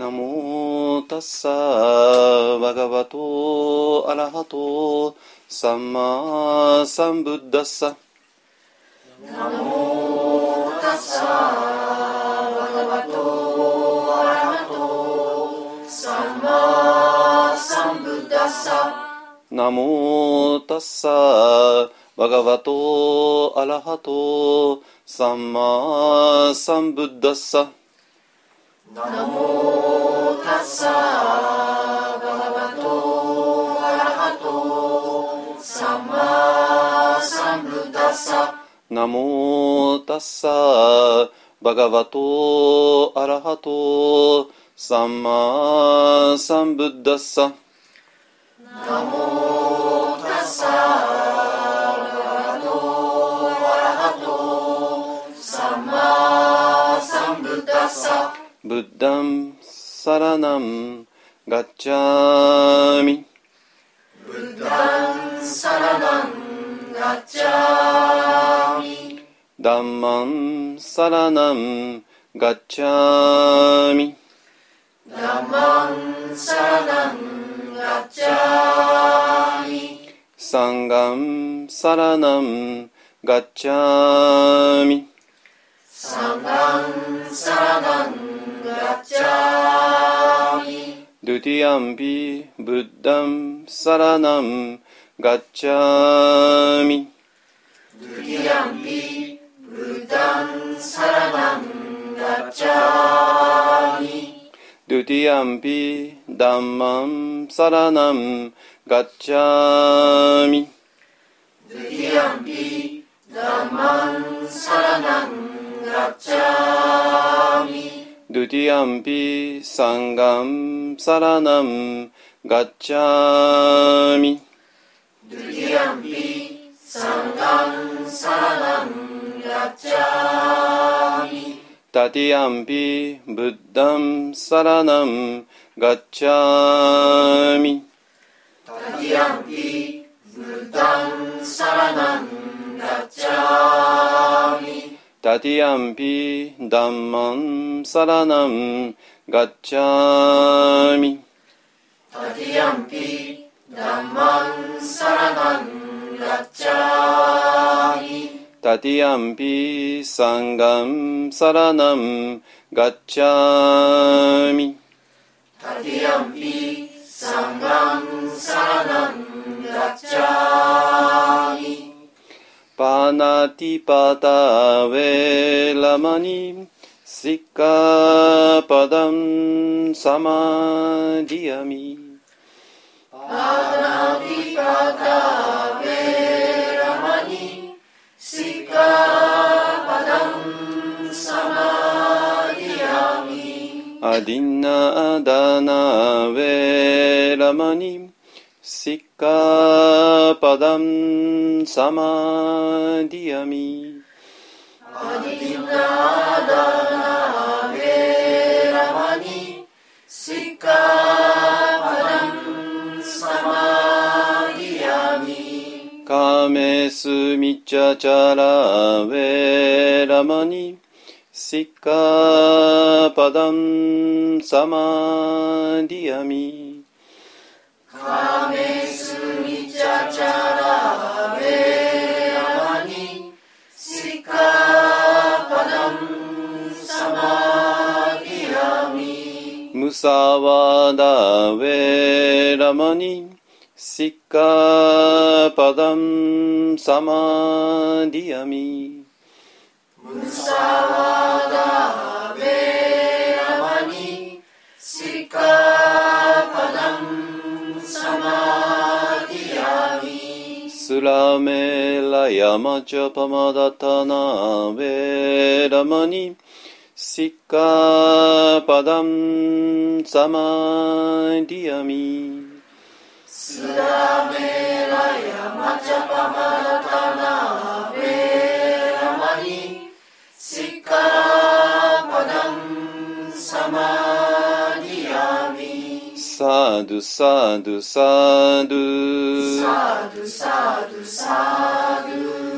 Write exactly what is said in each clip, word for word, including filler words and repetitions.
ナモタッサーバガバトアラハトサンマサンブッダッサ。 ナモタッサーバガバトアラハトサンマサンブッダッサ。 ナモタッサーバガバトアラハトサンマサンブッダッサ。 ナモタッサーバガバトアラハトサンマサンブッダッサ。 ナモタッサーバガバトアラハトサンマサンブッダッサ。 ナモタッサーバガバトアラハトサンマサンブッダッサ。 ブッダンサラナンガッチャミ。 ブッダンサラナンガッチャミ。 ダンマンサラナンガッチャミ。 ダンマンサラナンガッチャミ。 サンガンサラナンガッチャミ。 サンガンサラナンガッチャミ。 ドゥティアンピブッダンサラナンガッチャミ。 ドゥティアンピブッダンサラナンガッチャミ。 ドゥティアンピダンマンサラナンガッチャミ。 ドゥティアンピダンマンサラナンガッチャミ。 ドゥティアンピサンガンサラナンガッチャミ。 ドゥティアンピサンガンサラナンガッチャミ。 タティアンピブッダンサラナンガッチャミ。 タティアンピブッダンサラナンガッチャミ。 タティアンピダンマンサラナンガッチャミ。 タティアンピダンマンサラナンガッチャミ。 タティアンピサンガンサラナンガッチャミ。 タティアンピサンガンサラナンガッチャミ。 パナティパタウェラマニシッカパダンサマディアミ。 パナティパタウェラマニシッカパダンサマディアミ。 アディナダナウェラマニシッカパダンサマディアミ。 アディナダナウェラマニシッカパダンサマディアミ。 カメスミチャチャラウェラマニシッカパダンサマディアミ。 カメスミチャチャラウェラマニシッカパダンサマディアミ。 ムサワダウェラマニシッカパダンサマディアミ。 ムサワダウェラマニシッカパダンサマディアミ。 スラメラヤマチャパマダタナウェラマニシッカパダンサマディアミ。 スラメラヤマチャパマダタナウェラマニシッカパダンサマディアミ。 サドゥサドゥサドゥサドゥサドゥサドゥ。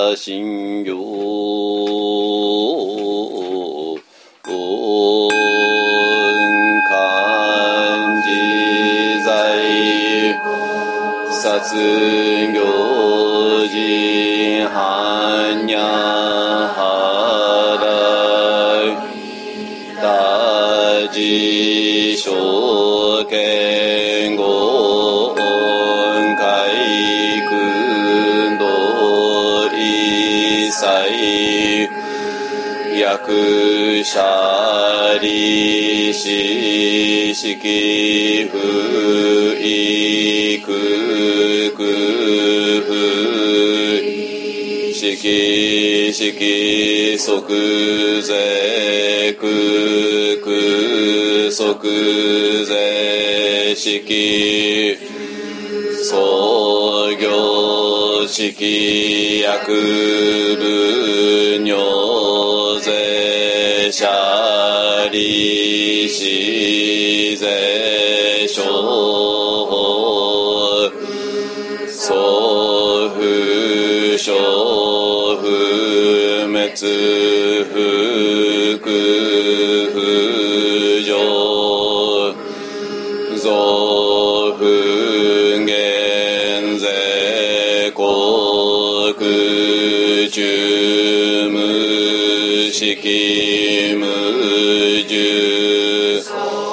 信行漢字在殺行事般若払大事証券語海軍道一切役者利子式不育空不式式即税空空即税式創業式薬分尿税者利子税商法総不傷不滅不空不浄増不減税国中無式無住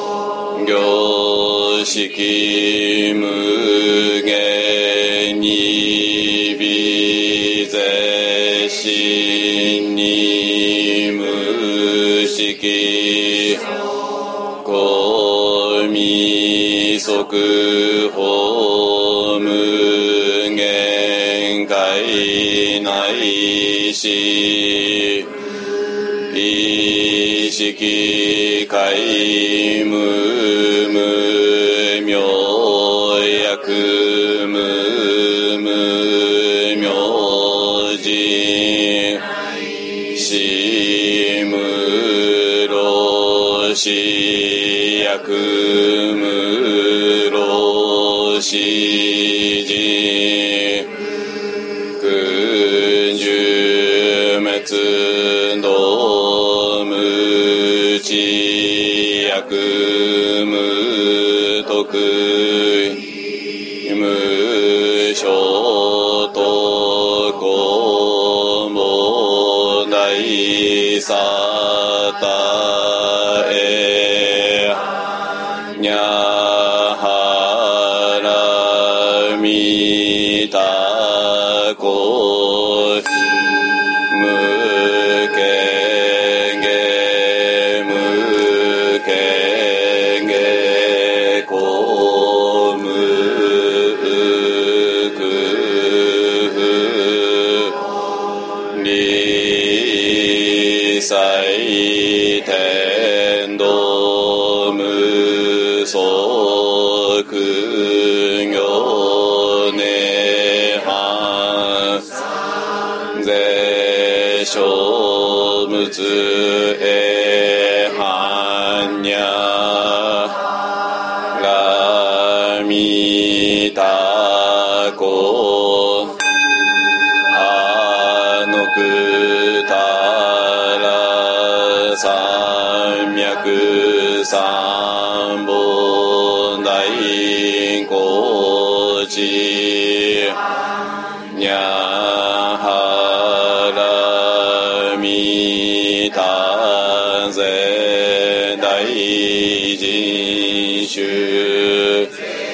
業式無限に微税心に無式公未即法無限界内し意識界無無明薬無無明人死無老死薬無老死人空十滅道無知薬無徳無所得公母大サタエニャハラミタコ無権下無権下公無空理祭天道無足行涅槃税書物え般若ラミタコアノクタラ三脈三本大高知ニャハラミタゼ大人衆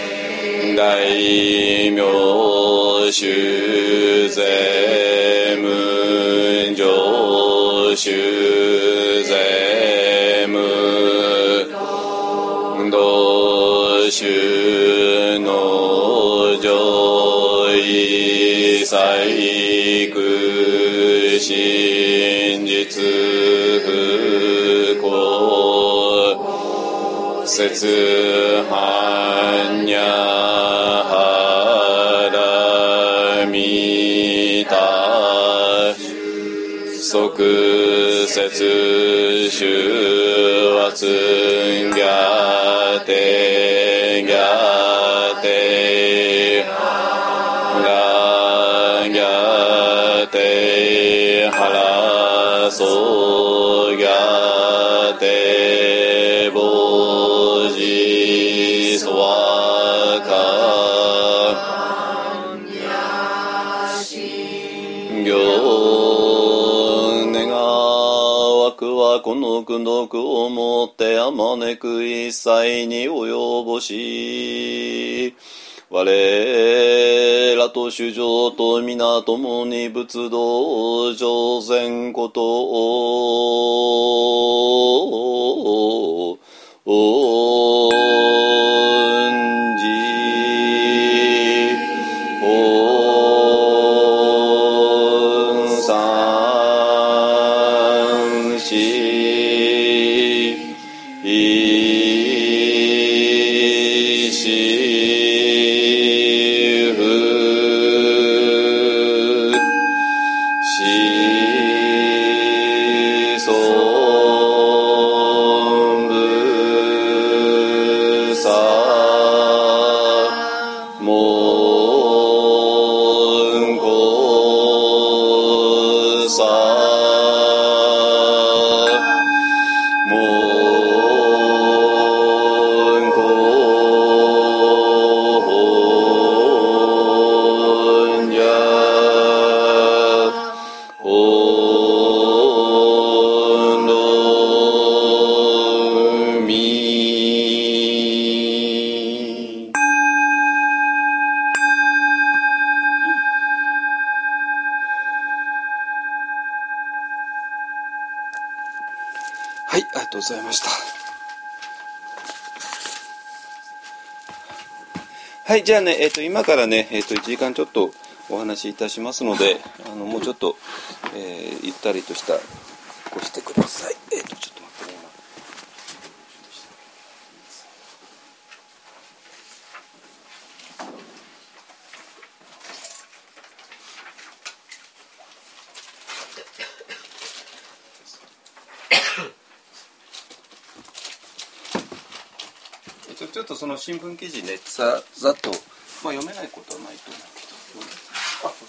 大名衆税無常衆税無道衆の上位細工真実不幸説般若波羅蜜多即説修圧ギャテギャテラギャテてぼじそわか行願わくはこの功徳をもってあまねく一切に及ぼし我らと主上と皆共に仏道上善ことを恩じ恩三四一四不思想部さ門公さ門公本者本のみはい、ありがとうございました。はい、じゃあね、えっと、今からね、えっと、いちじかんちょっとお話しいたしますので、あの、もうちょっと、えー、ゆったりとした、こうしてください。えっと、ちょっと待ってね、今。ちょっとその新聞記事ね、さざっと、まあ、読めないことはないと思うけど、あ、そうです。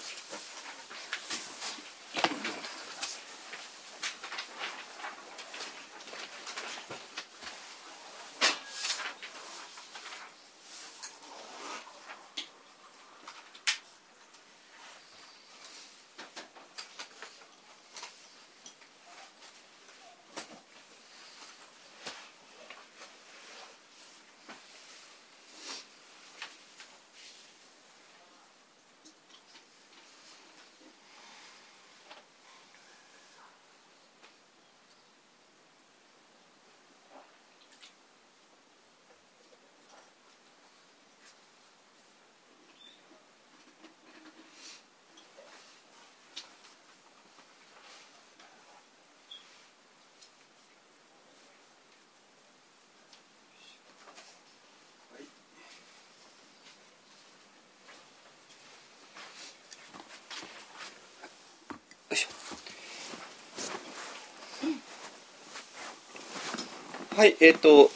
はい、えっ、ー、と、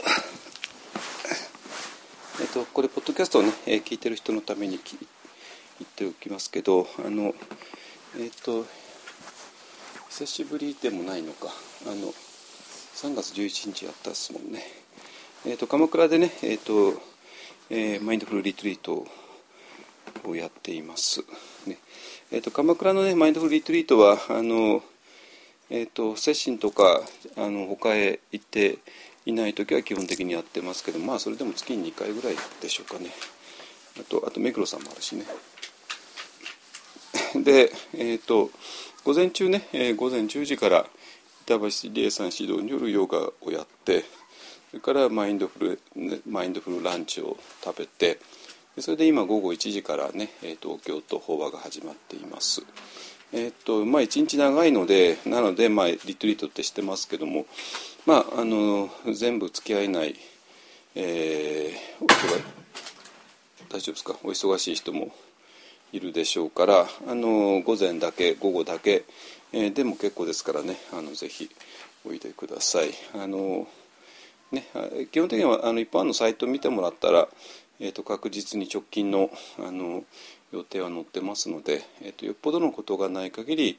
えっ、ー、と、これ、ポッドキャストをね、えー、聞いてる人のために言っておきますけど、あの、えっ、ー、と、久しぶりでもないのか、あの、さんがつじゅういちにちやったですもんね。えっ、と、鎌倉でね、えっ、と、えー、マインドフルリトリートをやっています。ね、えっ、と、鎌倉のね、マインドフルリトリートは、あの、えっ、と、接心とか、あの、他へ行って、いないときは基本的にやってますけど、まあそれでも月ににかいぐらいでしょうかね。あとあと目黒さんもあるしね。で、えっ、ー、と午前中ね、えー、午前じゅうじから板橋理恵さん指導によるヨガをやって、それからマインドフルマインドフルランチを食べて、それで今午後いちじからね、東京と法話が始まっています。えっとまあ一日長いので、なのでまあリトリートってしてますけども、まああの全部付き合えない、えー、大丈夫ですか、お忙しい人もいるでしょうから、あの午前だけ午後だけ、えー、でも結構ですからね、あのぜひおいでください。あのね、基本的にはあの一般のサイトを見てもらったら、えー、と確実に直近の、あの予定は載ってますので、えー、とよっぽどのことがない限り、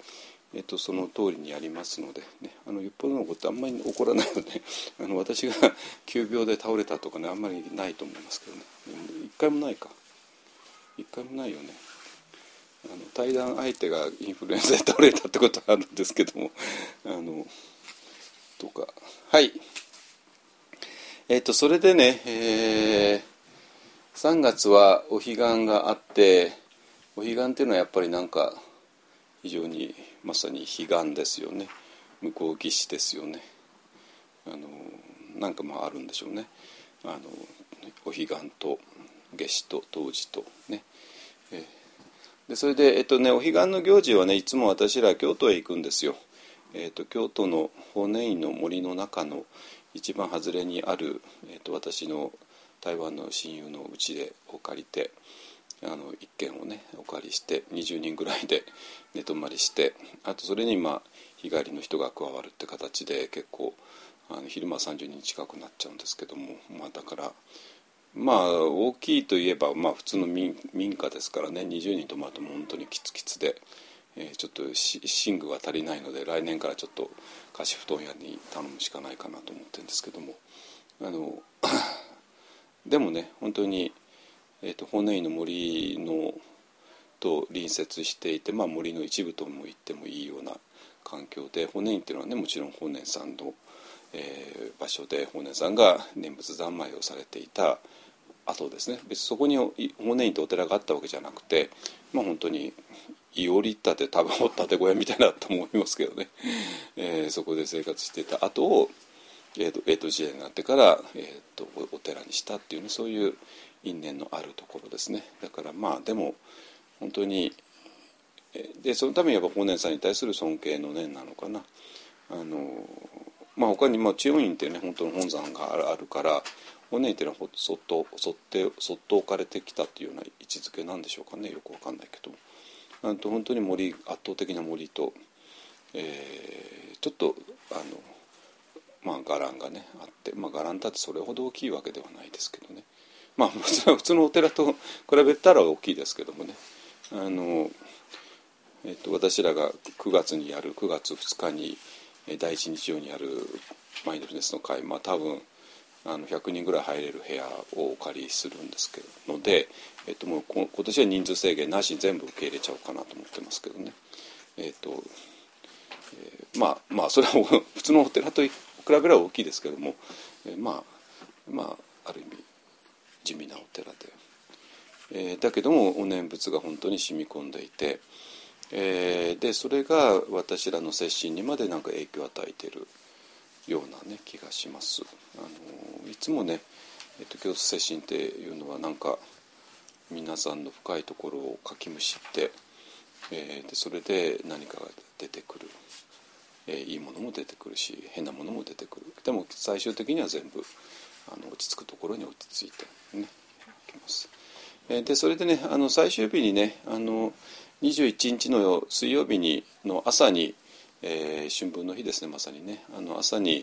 えっと、その通りにやりますので、ね、あのよっぽどのことあんまり起こらないのであの私が急病で倒れたとかねあんまりないと思いますけどね。一回もないか一回もないよね。あの対談相手がインフルエンザで倒れたってことはあるんですけどもあのとかはいえっとそれでね、えー、さんがつはお彼岸があって、お彼岸っていうのはやっぱりなんか非常にまさに彼岸ですよね。向こう岸ですよね。あのなんかまああるんでしょうね。あのお彼岸と夏至と冬至とね、えー、でそれでえっとねお彼岸の行事はねいつも私ら京都へ行くんですよ。えっと京都の法然院の森の中の一番外れにある、えっと私の台湾の親友の家でお借りて、あの一軒をねお借りしてにじゅうにんぐらいで寝泊まりして、あとそれにまあ日帰りの人が加わるって形で結構あの昼間さんじゅうにん近くなっちゃうんですけども、まあだからまあ大きいといえばまあ普通の 民, 民家ですからね、にじゅうにん泊まるともう本当にキツキツで、えー、ちょっと寝具が足りないので来年からちょっと貸し布団屋に頼むしかないかなと思ってるんですけども、あのでもね本当に、えー、と法然院の森のと隣接していて、まあ、森の一部とも言ってもいいような環境で、法然院っていうのはねもちろん法然さんの、えー、場所で法然さんが念仏三昧をされていた後ですね。別にそこに法然院とお寺があったわけじゃなくて、まあ本当にいおりったて多分掘ったて小屋みたいなと思いますけどね、えー、そこで生活していた後を江戸、江戸時代になってから、えー、とお寺にしたっていうね、そういう因縁のあるところですね。だからまあでも本当にでそのためにやっぱ法然さんに対する尊敬の念なのかな。あのまあ他にまあ知恩院っていうね本当の本山があるから法然院っていうのはそっとそってそっと置かれてきたっていうような位置づけなんでしょうかね、よくわかんないけど、あと本当に森圧倒的な森と、えー、ちょっとあのまあ伽藍がねあって、まあ伽藍だってそれほど大きいわけではないですけどね、まあ普通のお寺と比べたら大きいですけどもね、あの、えっと、私らがくがつにやるくがつふつかに第一日曜にやるマインドフルネスの会、まあ多分あのひゃくにんぐらい入れる部屋をお借りするんですけどので、えっと、もう今年は人数制限なしに全部受け入れちゃおうかなと思ってますけどね。えっと、えー、まあまあそれは普通のお寺と比べれば大きいですけども、えー、まあまあある意味地味なお寺で、えー、だけどもお念仏が本当に染み込んでいて、えー、でそれが私らの接心にまでなんか影響を与えているような、ね、気がします。あのいつもね、えっと、京都接心っていうのはなんか皆さんの深いところをかきむしって、えー、でそれで何かが出てくる、えー、いいものも出てくるし変なものも出てくる。でも最終的には全部あの落ち着くところに落ち着いてねいきます。えー、でそれでねあの最終日にねあのにじゅういちにちの水曜日にの朝に、えー、春分の日ですね、まさにねあの朝に、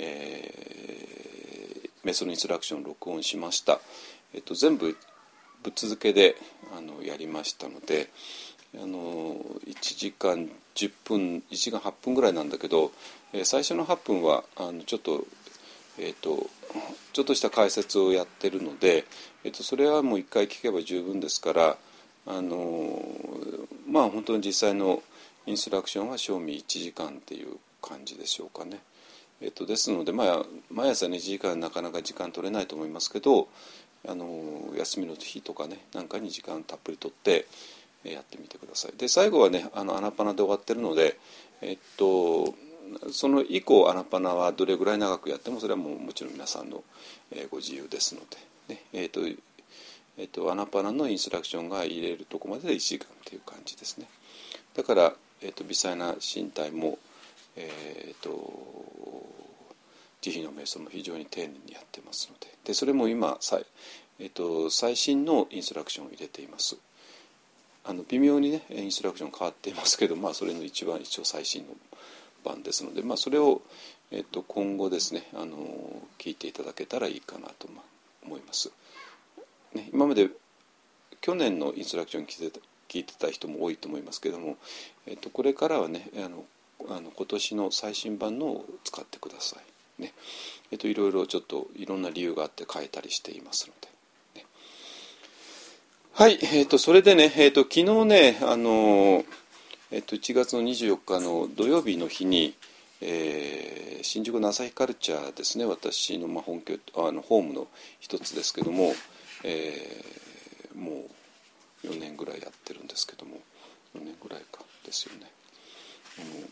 えー、メソのインストラクションを録音しました。えっと、全部ぶっ続けであのやりましたので、あのいちじかんじゅっぷんいちじかんはっぷんぐらいなんだけど、えー、最初のはっぷんはあのちょっと、えーと、ちょっとした解説をやってるので、えーと、それはもういっかい聞けば十分ですから、あのまあ本当に実際のインストラクションは賞味いちじかんっていう感じでしょうかね。えーと、ですので、まあ、毎朝いちじかんなかなか時間取れないと思いますけど、あの休みの日とかねなんかに時間たっぷり取ってやってみてください。で最後はねあのアナパナで終わってるので、えっとその以降アナパナはどれぐらい長くやってもそれはもうもちろん皆さんの、えー、ご自由ですので、ねえっとえっと、アナパナのインストラクションが入れるとこまででいちじかんという感じですね。だから、えっと、微細な身体も、えっと慈悲の瞑想も非常に丁寧にやってますので、でそれも今最、えー、と最新のインストラクションを入れています。あの微妙にねインストラクション変わっていますけど、まあ、それの一番一応最新の版ですので、まあ、それを、えー、と今後ですねあの聞いていただけたらいいかなと思います、ね、今まで去年のインストラクション聞いて聞いてた人も多いと思いますけども、えっと、これからはねあのあの今年の最新版のを使ってくださいね。えっといろいろちょっといろんな理由があって変えたりしていますので、ね、はい、えっとそれでね、えっと昨日ねあの、えっと、いちがつのにじゅうよっかの土曜日の日に、えー、新宿の朝日カルチャーですね、私の、まあ、本拠あのホームの一つですけども、えー、もうよねんぐらいやってるんですけども、よねんぐらいかですよね。あの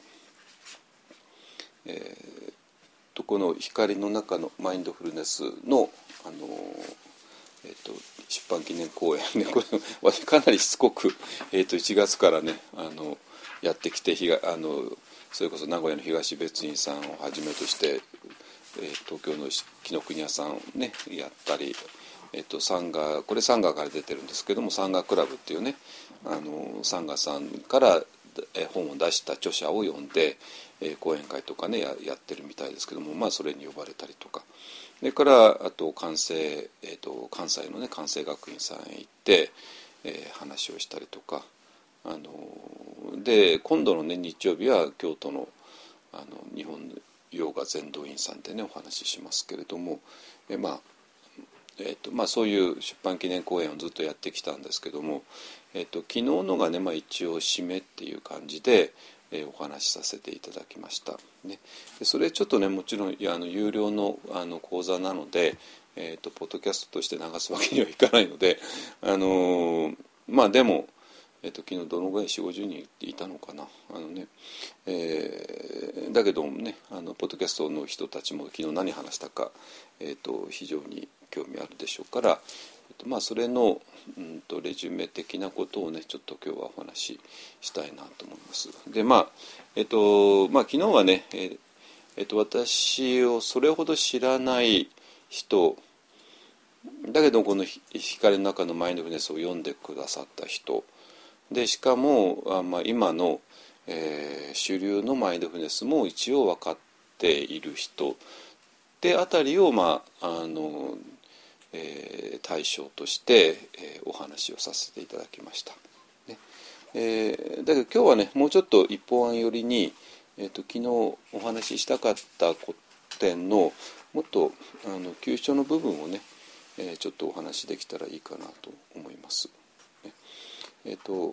えー、とこの光の中のマインドフルネスの、あのえー、と出版記念公演ね、これかなりしつこく、えー、といちがつからねあのやってきて、あのそれこそ名古屋の東別院さんをはじめとして、えー、東京の紀ノ国屋さんをねやったり、えー、とサンガこれサンガから出てるんですけども、サンガクラブっていうね、あのサンガさんから本を出した著者を呼んで、えー、講演会とかね や, やってるみたいですけども、まあそれに呼ばれたりとか、それからあと関西、えー、と関西のね関西学院さんへ行って、えー、話をしたりとか、あので今度のね日曜日は京都のあの日本ヨガ禅道院さんでねお話ししますけれども、えーまあえーとまあ、そういう出版記念講演をずっとやってきたんですけども、えーと昨日のがね、まあ、一応締めっていう感じで、えー、お話しさせていただきました、ね、でそれちょっとねもちろんいやあの有料の、あの講座なので、えーとポッドキャストとして流すわけにはいかないので、あのー、まあでもえっと、昨日どのぐらい よんじゅう、ごじゅうにんいたのかな、あの、ねえー、だけどもねあのポッドキャストの人たちも昨日何話したか、えっと、非常に興味あるでしょうから、えっとまあ、それの、うんと、レジュメ的なことをねちょっと今日はお話ししたいなと思います。でまあえっとまあ昨日はね、えーえっと、私をそれほど知らない人だけどこの光の中のマインドフルネスを読んでくださった人で、しかもあ、まあ、今の、えー、主流のマインドフルネスも一応分かっている人であたりを、まああのえー、対象として、えー、お話をさせていただきました、ねえー、だけど今日はねもうちょっと一方案寄りに、えーと、昨日お話ししたかった点のもっとあの急所の部分をね、えー、ちょっとお話しできたらいいかなと思います。えっと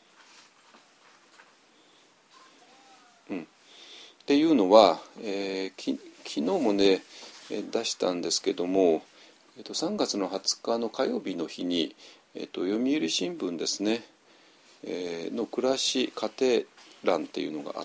うん、っていうのは、えー、き昨日もね出したんですけども、えっと、さんがつのはつかの火曜日の日に、えっと、読売新聞ですね、えー、の暮らし家庭欄っていうのがあって、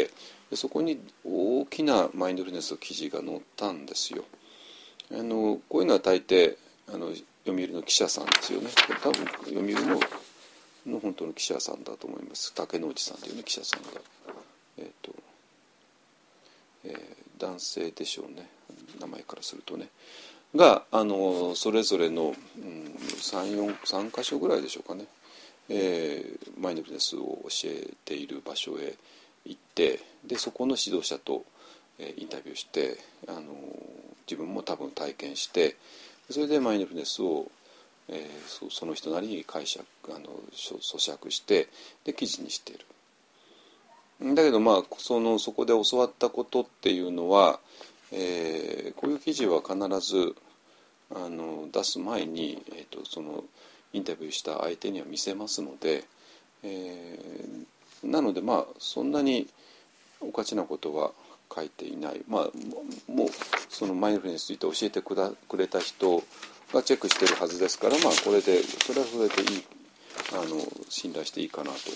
でそこに大きなマインドフルネスの記事が載ったんですよ。あのこういうのは大抵あの読売の記者さんですよね。多分読売のの本当の記者さんだと思います。竹之内さんという、ね、記者さんが、えーとえー、男性でしょうね、名前からするとね、があのそれぞれの、うん、さん、よん、さんか所ぐらいでしょうかね、えー、マインドフルネスを教えている場所へ行って、でそこの指導者と、えー、インタビューして、あの自分も多分体験して、それでマインドフルネスをえー、そ, その人なりに解釈あの咀嚼してで記事にしている。だけどまあ そ, のそこで教わったことっていうのは、えー、こういう記事は必ずあの出す前に、えー、とそのインタビューした相手には見せますので、えー、なのでまあそんなにおかしなことは書いていない。まあもうそのマインドフルネスについて教えてく, だくれた人がチェックしているはずですから、まあこれでそれはそれでいい、あの信頼していいかなと思い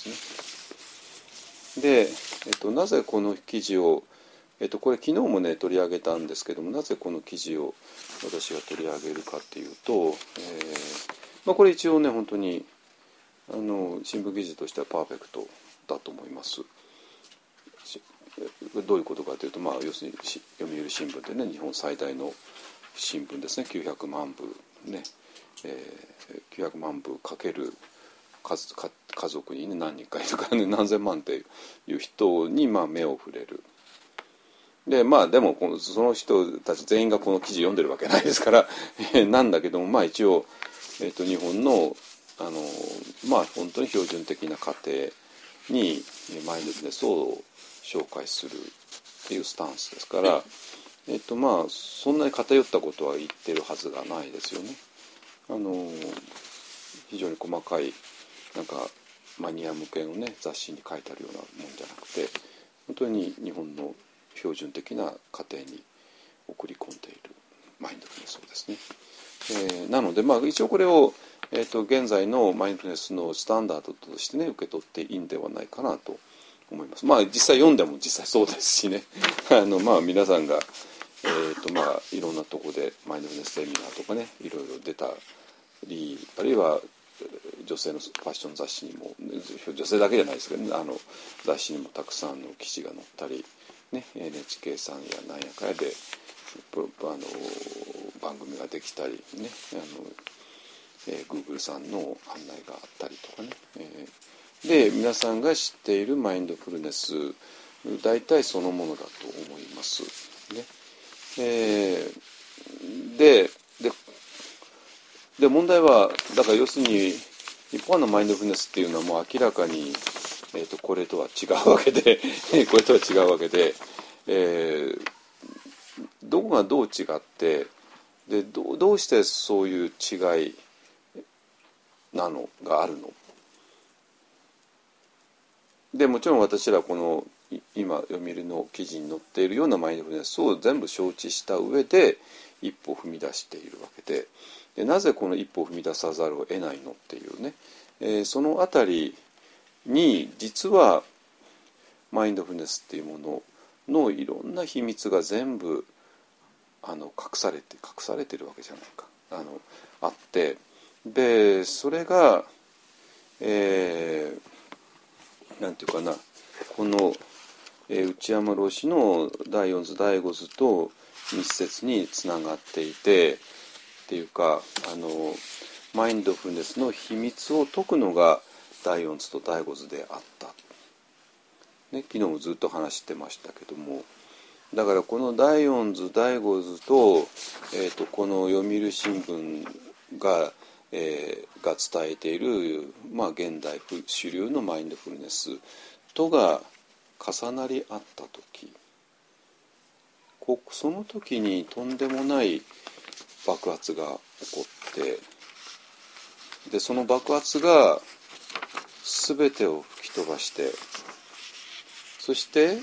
ますね。で、えっと、なぜこの記事を、えっと、これ昨日もね取り上げたんですけども、なぜこの記事を私が取り上げるかっていうと、えーまあ、これ一応ね本当にあの新聞記事としてはパーフェクトだと思います。どういうことかというと、まあ、要するに読売新聞でね日本最大の新聞ですね、きゅうひゃくまんぶね、えー、きゅうひゃくまんぶかける 家, 家族に、ね、何人かいるからね何千万っていう人にまあ目を触れる。でまあでもこのその人たち全員がこの記事読んでるわけないですからなんだけども、まあ一応、えー、と日本の、 あのまあ本当に標準的な家庭にマインドフルネスを紹介するっていうスタンスですから、えっとまあそんなに偏ったことは言ってるはずがないですよね。あの非常に細かいなんかマニア向けのね雑誌に書いてあるようなもんじゃなくて、本当に日本の標準的な家庭に送り込んでいるマインドフルネスをですね、えー、なのでまあ一応これを、えー、と現在のマインドフルネスのスタンダードとしてね受け取っていいんではないかなと思います。まあ実際読んでも実際そうですしねあのまあ皆さんが、えーとまあ、いろんなとこでマインドフルネスセミナーとかねいろいろ出たり、あるいは女性のファッション雑誌にも女性だけじゃないですけど、ね、あの雑誌にもたくさんの記事が載ったり、ね、エヌエイチケー さんやなんやかやであの番組ができたりね、あの、えー、Google さんの案内があったりとかね、えー、で皆さんが知っているマインドフルネス大体そのものだと思いますね。えー、ででで問題はだから要するに一般のマインドフルネスっていうのはもう明らかに、えー、とこれとは違うわけでこれとは違うわけで、えー、どこがどう違ってで ど, どうしてそういう違いなのがあるので、もちろん私らこの今読売の記事に載っているようなマインドフルネスを全部承知した上で一歩踏み出しているわけで、でなぜこの一歩を踏み出さざるを得ないのっていうね、えー、そのあたりに実はマインドフルネスっていうもののいろんな秘密が全部あの隠されて隠されてるわけじゃないかあのあって、でそれが、えー、なんていうかなこの、えー、内山老師の第四図第五図と密接につながっていてっていうかあのマインドフルネスの秘密を解くのが第四図と第五図であった、ね、昨日もずっと話してましたけども、だからこの第四図第五図と、えー、とこの読売新聞が、えー、が伝えている、まあ、現代主流のマインドフルネスとが重なり合った時、こその時にとんでもない爆発が起こって、でその爆発が全てを吹き飛ばして、そして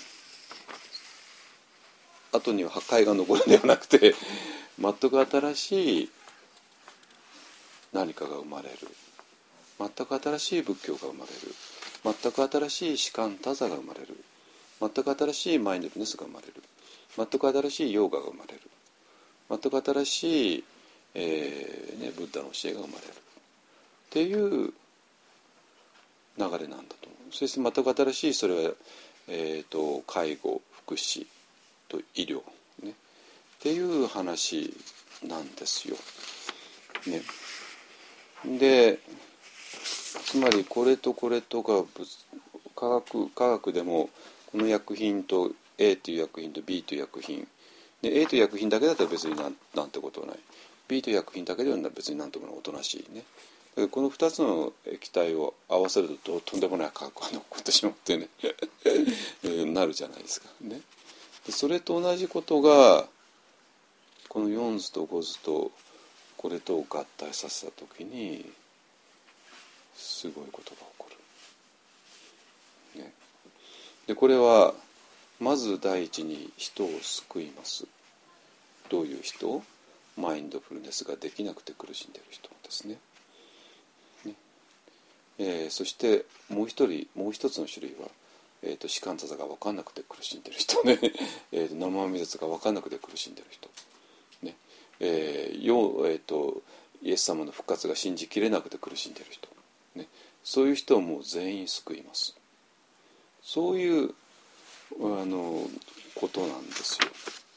後には破壊が残るのではなくて全く新しい何かが生まれる、全く新しい仏教が生まれる、全く新しい士官多座が生まれる、全く新しいマインドフルネスが生まれる、全く新しいヨーガが生まれる、全く新しい、えーね、ブッダの教えが生まれるっていう流れなんだと思う。そして全く新しいそれは、えーと、介護福祉と医療、ね、っていう話なんですよ、ね、でつまりこれとこれとが科学、科学でもこの薬品と A という薬品と B という薬品で A という薬品だけだったら別に な, なんてことはない、 B という薬品だけでは別になんともおとなしいね。だからこのふたつの液体を合わせるととんでもない化学反応が起こってしまってねなるじゃないですかね。でそれと同じことがこのよん図とご図とこれとを合体させたときにすごいことが起こる、ね、でこれはまず第一に人を救います。どういう人？マインドフルネスができなくて苦しんでいる人ですね。ねえー、そしてもう一人もう一つの種類は、えーと、士官多座が分かんなくて苦しんでいる人ねえと生身絶が分かんなくて苦しんでいる人、ねえーよえーと、イエス様の復活が信じきれなくて苦しんでいる人、ね、そういう人をもう全員救います。そういうあのことなんですよ。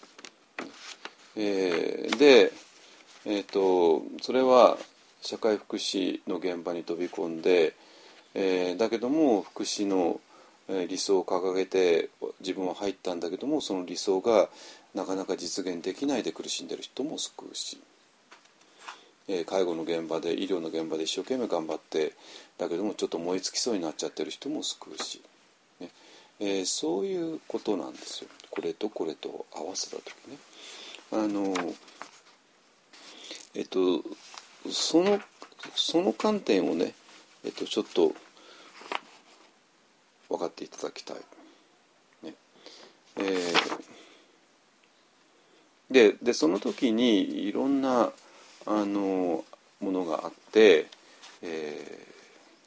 えー、で、えーと、それは社会福祉の現場に飛び込んで、えー、だけども福祉の理想を掲げて自分は入ったんだけどもその理想がなかなか実現できないで苦しんでいる人も救うし、 えー、介護の現場で医療の現場で一生懸命頑張ってだけどもちょっと燃え尽きそうになっちゃってる人も救うし、ねえー、そういうことなんですよ。これとこれと合わせた時ね、あのえっとそのその観点をね、えっと、ちょっと分かっていただきたい、ねえー、で, でその時にいろんなあのものがあって、えー、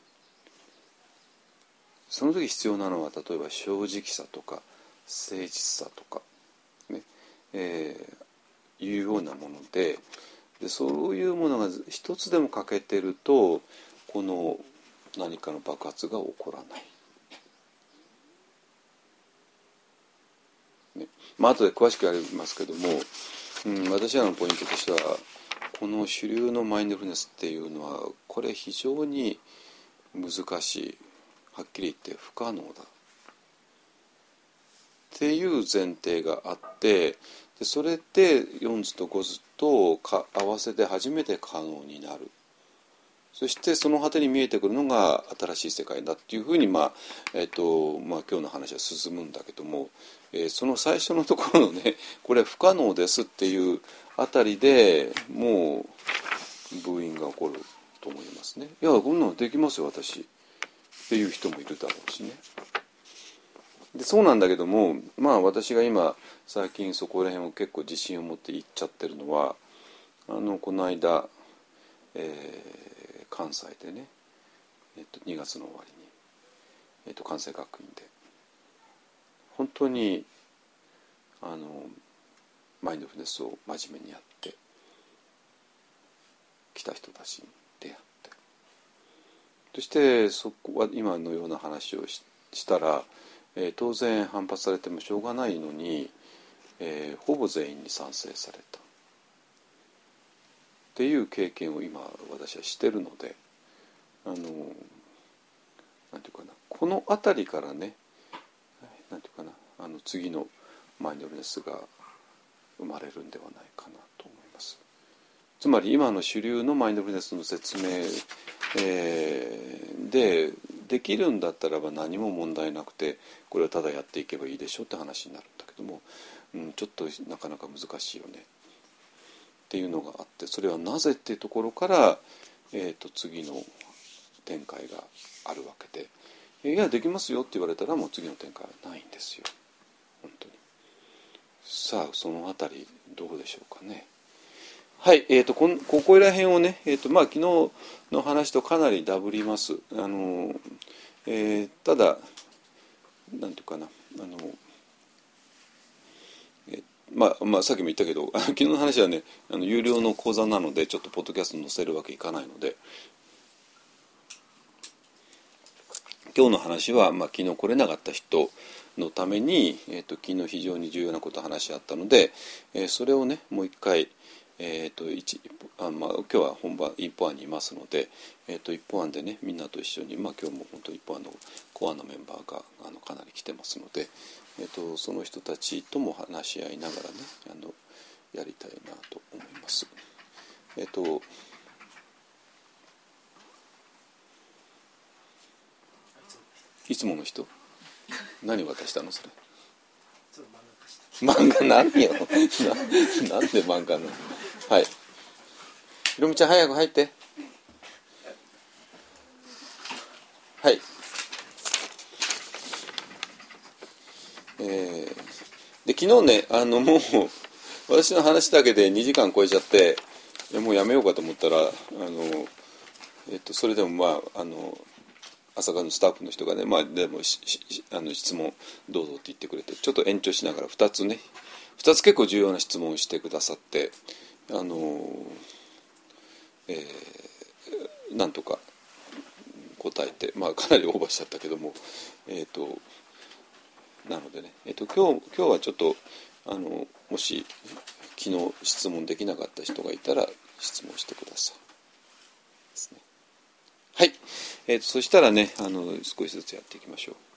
その時必要なのは例えば正直さとか誠実さとか、ねえー、いうようなもので、でそういうものが一つでも欠けてるとこの何かの爆発が起こらない、ねまあ後で詳しくやりますけども、うん、私らのポイントとしてはこの主流のマインドフルネスっていうのはこれ非常に難しい、はっきり言って不可能だっていう前提があって、でそれでよん図とご図とか合わせて初めて可能になる。そしてその果てに見えてくるのが新しい世界だっていうふうに、まあえーとまあ、今日の話は進むんだけども、えー、その最初のところのねこれ不可能ですっていうあたりでもうブーイングが起こると思いますね。いやこんなのできますよ私っていう人もいるだろうしね。でそうなんだけども、まあ私が今最近そこら辺を結構自信を持って言っちゃってるのは、あのこの間、えー、関西でね、えっと、にがつの終わりに、えっと、関西学院で本当にあのマインドフルネスを真面目にやってきた人たちに出会って、そしてそこは今のような話を し, したら、えー、当然反発されてもしょうがないのに、えー、ほぼ全員に賛成されたっていう経験を今私はしてるので、あのなんていうかな、この辺りからね、なんていうかな、あの次のマインドフルネスが生まれるんではないかなと思います。つまり今の主流のマインドフルネスの説明、えー、でできるんだったらば何も問題なくてこれをただやっていけばいいでしょって話になるんだけども、うん、ちょっとなかなか難しいよねっていうのがあって、それはなぜっていうところから、えー、と次の展開があるわけで、いやできますよって言われたらもう次の展開はないんですよ本当に。さあそのあたりどうでしょうかね。はい、えー、と こ, ここら辺をね、えーとまあ、昨日の話とかなりダブります。あの、えー、ただなんていうかな、あの、えまあまあ、さっきも言ったけど昨日の話はねあの有料の講座なのでちょっとポッドキャストに載せるわけいかないので、今日の話は、まあ、昨日来れなかった人のために、えー、と昨日非常に重要なことを話し合ったので、えー、それをねもう一回えー、と一あ、まあ、今日は本番一方案にいますので、えー、と一方案でねみんなと一緒に、まあ、今日も本当一方案のコアなメンバーがあのかなり来てますので、えー、とその人たちとも話し合いながらねあのやりたいなと思います。えっ、ー、といつもの人何渡したのそれ。漫画何よな, なんで漫画なの。はい、ひろみちゃん早く入って。はい、えー、で昨日ねあのもう私の話だけでにじかん超えちゃってもうやめようかと思ったらあの、えっと、それでもまああの朝霞のスタッフの人がね、まあ、でもししあの質問どうぞって言ってくれてちょっと延長しながらふたつねふたつ結構重要な質問をしてくださって、あの、えー、なんとか答えて、まあかなりオーバーしちゃったけども、えーと、なのでね、えーと、今日、今日はちょっとあのもし昨日質問できなかった人がいたら質問してくださいですね。はい、えーと、そしたらねあの少しずつやっていきましょう。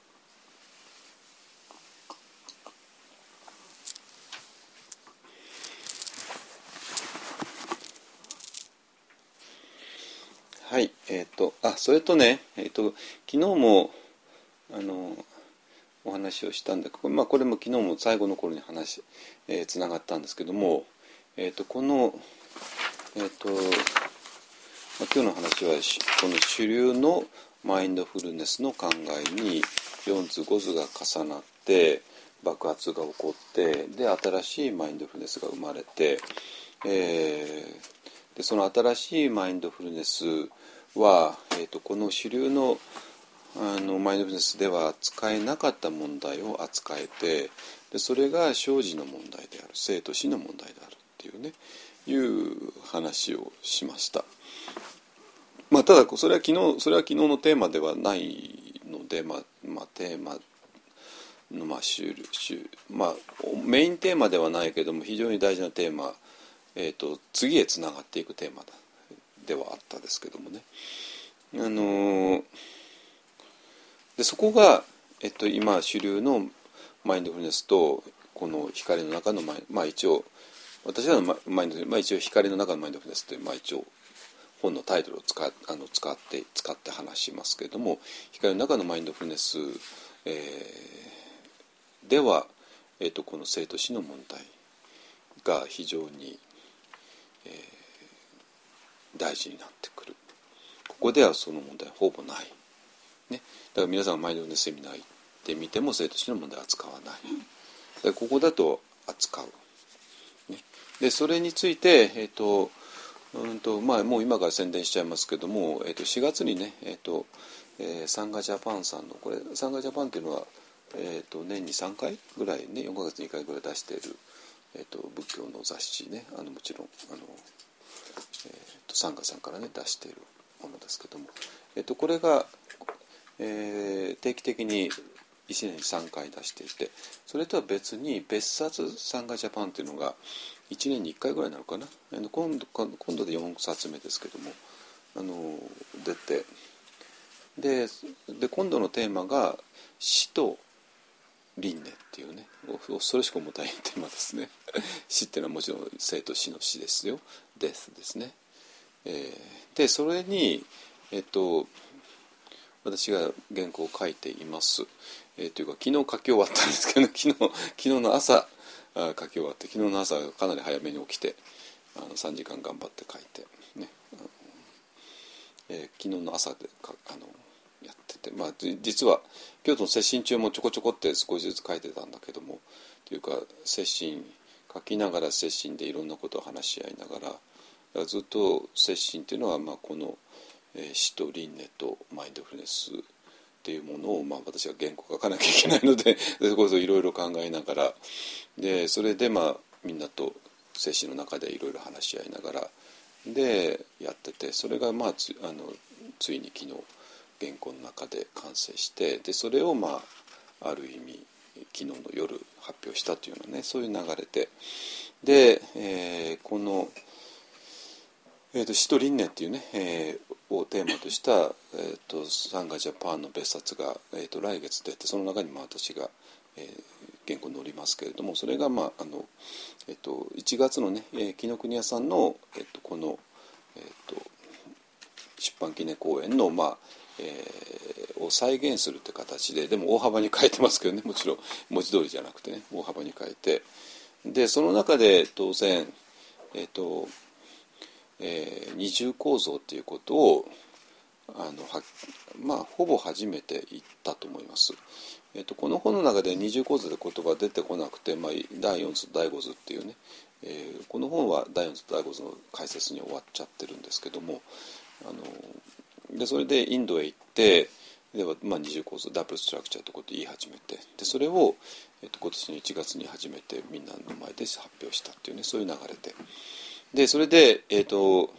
はい、えっ、ー、とあそれとね、えっ、ー、と昨日もあのお話をしたんだけど、まあ、これも昨日も最後の頃に話えー、つながったんですけども、えっ、ー、とこのえっ、ー、と、まあ、今日の話はこの主流のマインドフルネスの考えによん図ご図が重なって爆発が起こって、で新しいマインドフルネスが生まれて、えー、でその新しいマインドフルネスは、えー、とこの主流のあのマインドフルネスでは扱えなかった問題を扱えて、でそれが生死の問題である、生と死の問題であるっていうね、いう話をしました。まあ、ただそれは昨日それは昨日のテーマではないので、まあまあ、テーマのまあ主主まあメインテーマではないけども非常に大事なテーマ、えー、と次へつながっていくテーマだではあったですけどもね、あのー、でそこが、えっと、今主流のマインドフルネスとこの光の中のマインド、まあ一応私はマインドフルネス、まあ、一応光の中のマインドフルネスという、まあ、一応本のタイトルを使あの使って使って話しますけれども、光の中のマインドフルネス、えー、では、えー、とこの生と死の問題が非常に、えー、大事になってくる。ここではその問題はほぼない、ね、だから皆さんがマインドフルネスセミナー行ってみても生と死の問題は扱わない。だからここだと扱う、ね、でそれについて、えーとうんとまあ、もう今から宣伝しちゃいますけども、えー、としがつにね、えーとえー、サンガジャパンさんのこれサンガジャパンっていうのは、えー、と年にさんかいぐらいね、よんかげつにいっかいぐらい出している、えー、と仏教の雑誌ね、あのもちろんあの、えー、とサンガさんからね出しているものですけども、えー、とこれが、えー、定期的にいちねんにさんかい出していて、それとは別に別冊サンガジャパンっていうのがいちねんにいっかいぐらいなのかな、今度、今度でよんさつめですけども、あの出て、でで今度のテーマが死と輪廻っていうね、それしか重たいテーマですね。死っていうのはもちろん生と死の死ですよ、デスですね。えー、でそれに、えっと、私が原稿を書いています。えー、というか昨日書き終わったんですけど、昨日昨日の朝書き終わって、昨日の朝かなり早めに起きてあのさんじかん頑張って書いて、ね、えー、昨日の朝でかあのやってて、まあ、実は京都の接心中もちょこちょこって少しずつ書いてたんだけども、というか接心書きながら接心でいろんなことを話し合いながら、だからずっと接心っていうのは、まあ、この、えー、死と輪廻とマインドフルネスっていうものを、まあ、私は原稿書かなきゃいけないのでそこそいろいろ考えながら、でそれでまあみんなと接心の中でいろいろ話し合いながらでやってて、それがまあ つ, あのついに昨日原稿の中で完成して、でそれをまあある意味昨日の夜発表したというようなね、そういう流れで、で、えー、この、えーと、死と輪廻っていうね、えーをテーマとした、えー、とサンガジャパンの別冊が、えー、と来月出て、その中にまあ私が、えー、原稿に載りますけれども、それが、まああのえー、といちがつのね、紀ノ国屋さんの、えー、とこの、えー、と出版記念講演の、まあえー、を再現するという形で、でも大幅に変えてますけどね、もちろん文字通りじゃなくてね、大幅に変えて、でその中で当然、えーとえー、二重構造ということをあのは、まあ、ほぼ初めて言ったと思います。えー、とこの本の中で二重構造で言葉出てこなくて、まあ、だいよん図だいご図っていうね、えー、この本はだいよん図だいご図の解説に終わっちゃってるんですけども、あのでそれでインドへ行ってでは、まあ、二重構造ダブルストラクチャーということを言い始めて、でそれを、えー、と今年のいちがつに初めてみんなの前で発表したっていうね、そういう流れで、でそれで、えーと、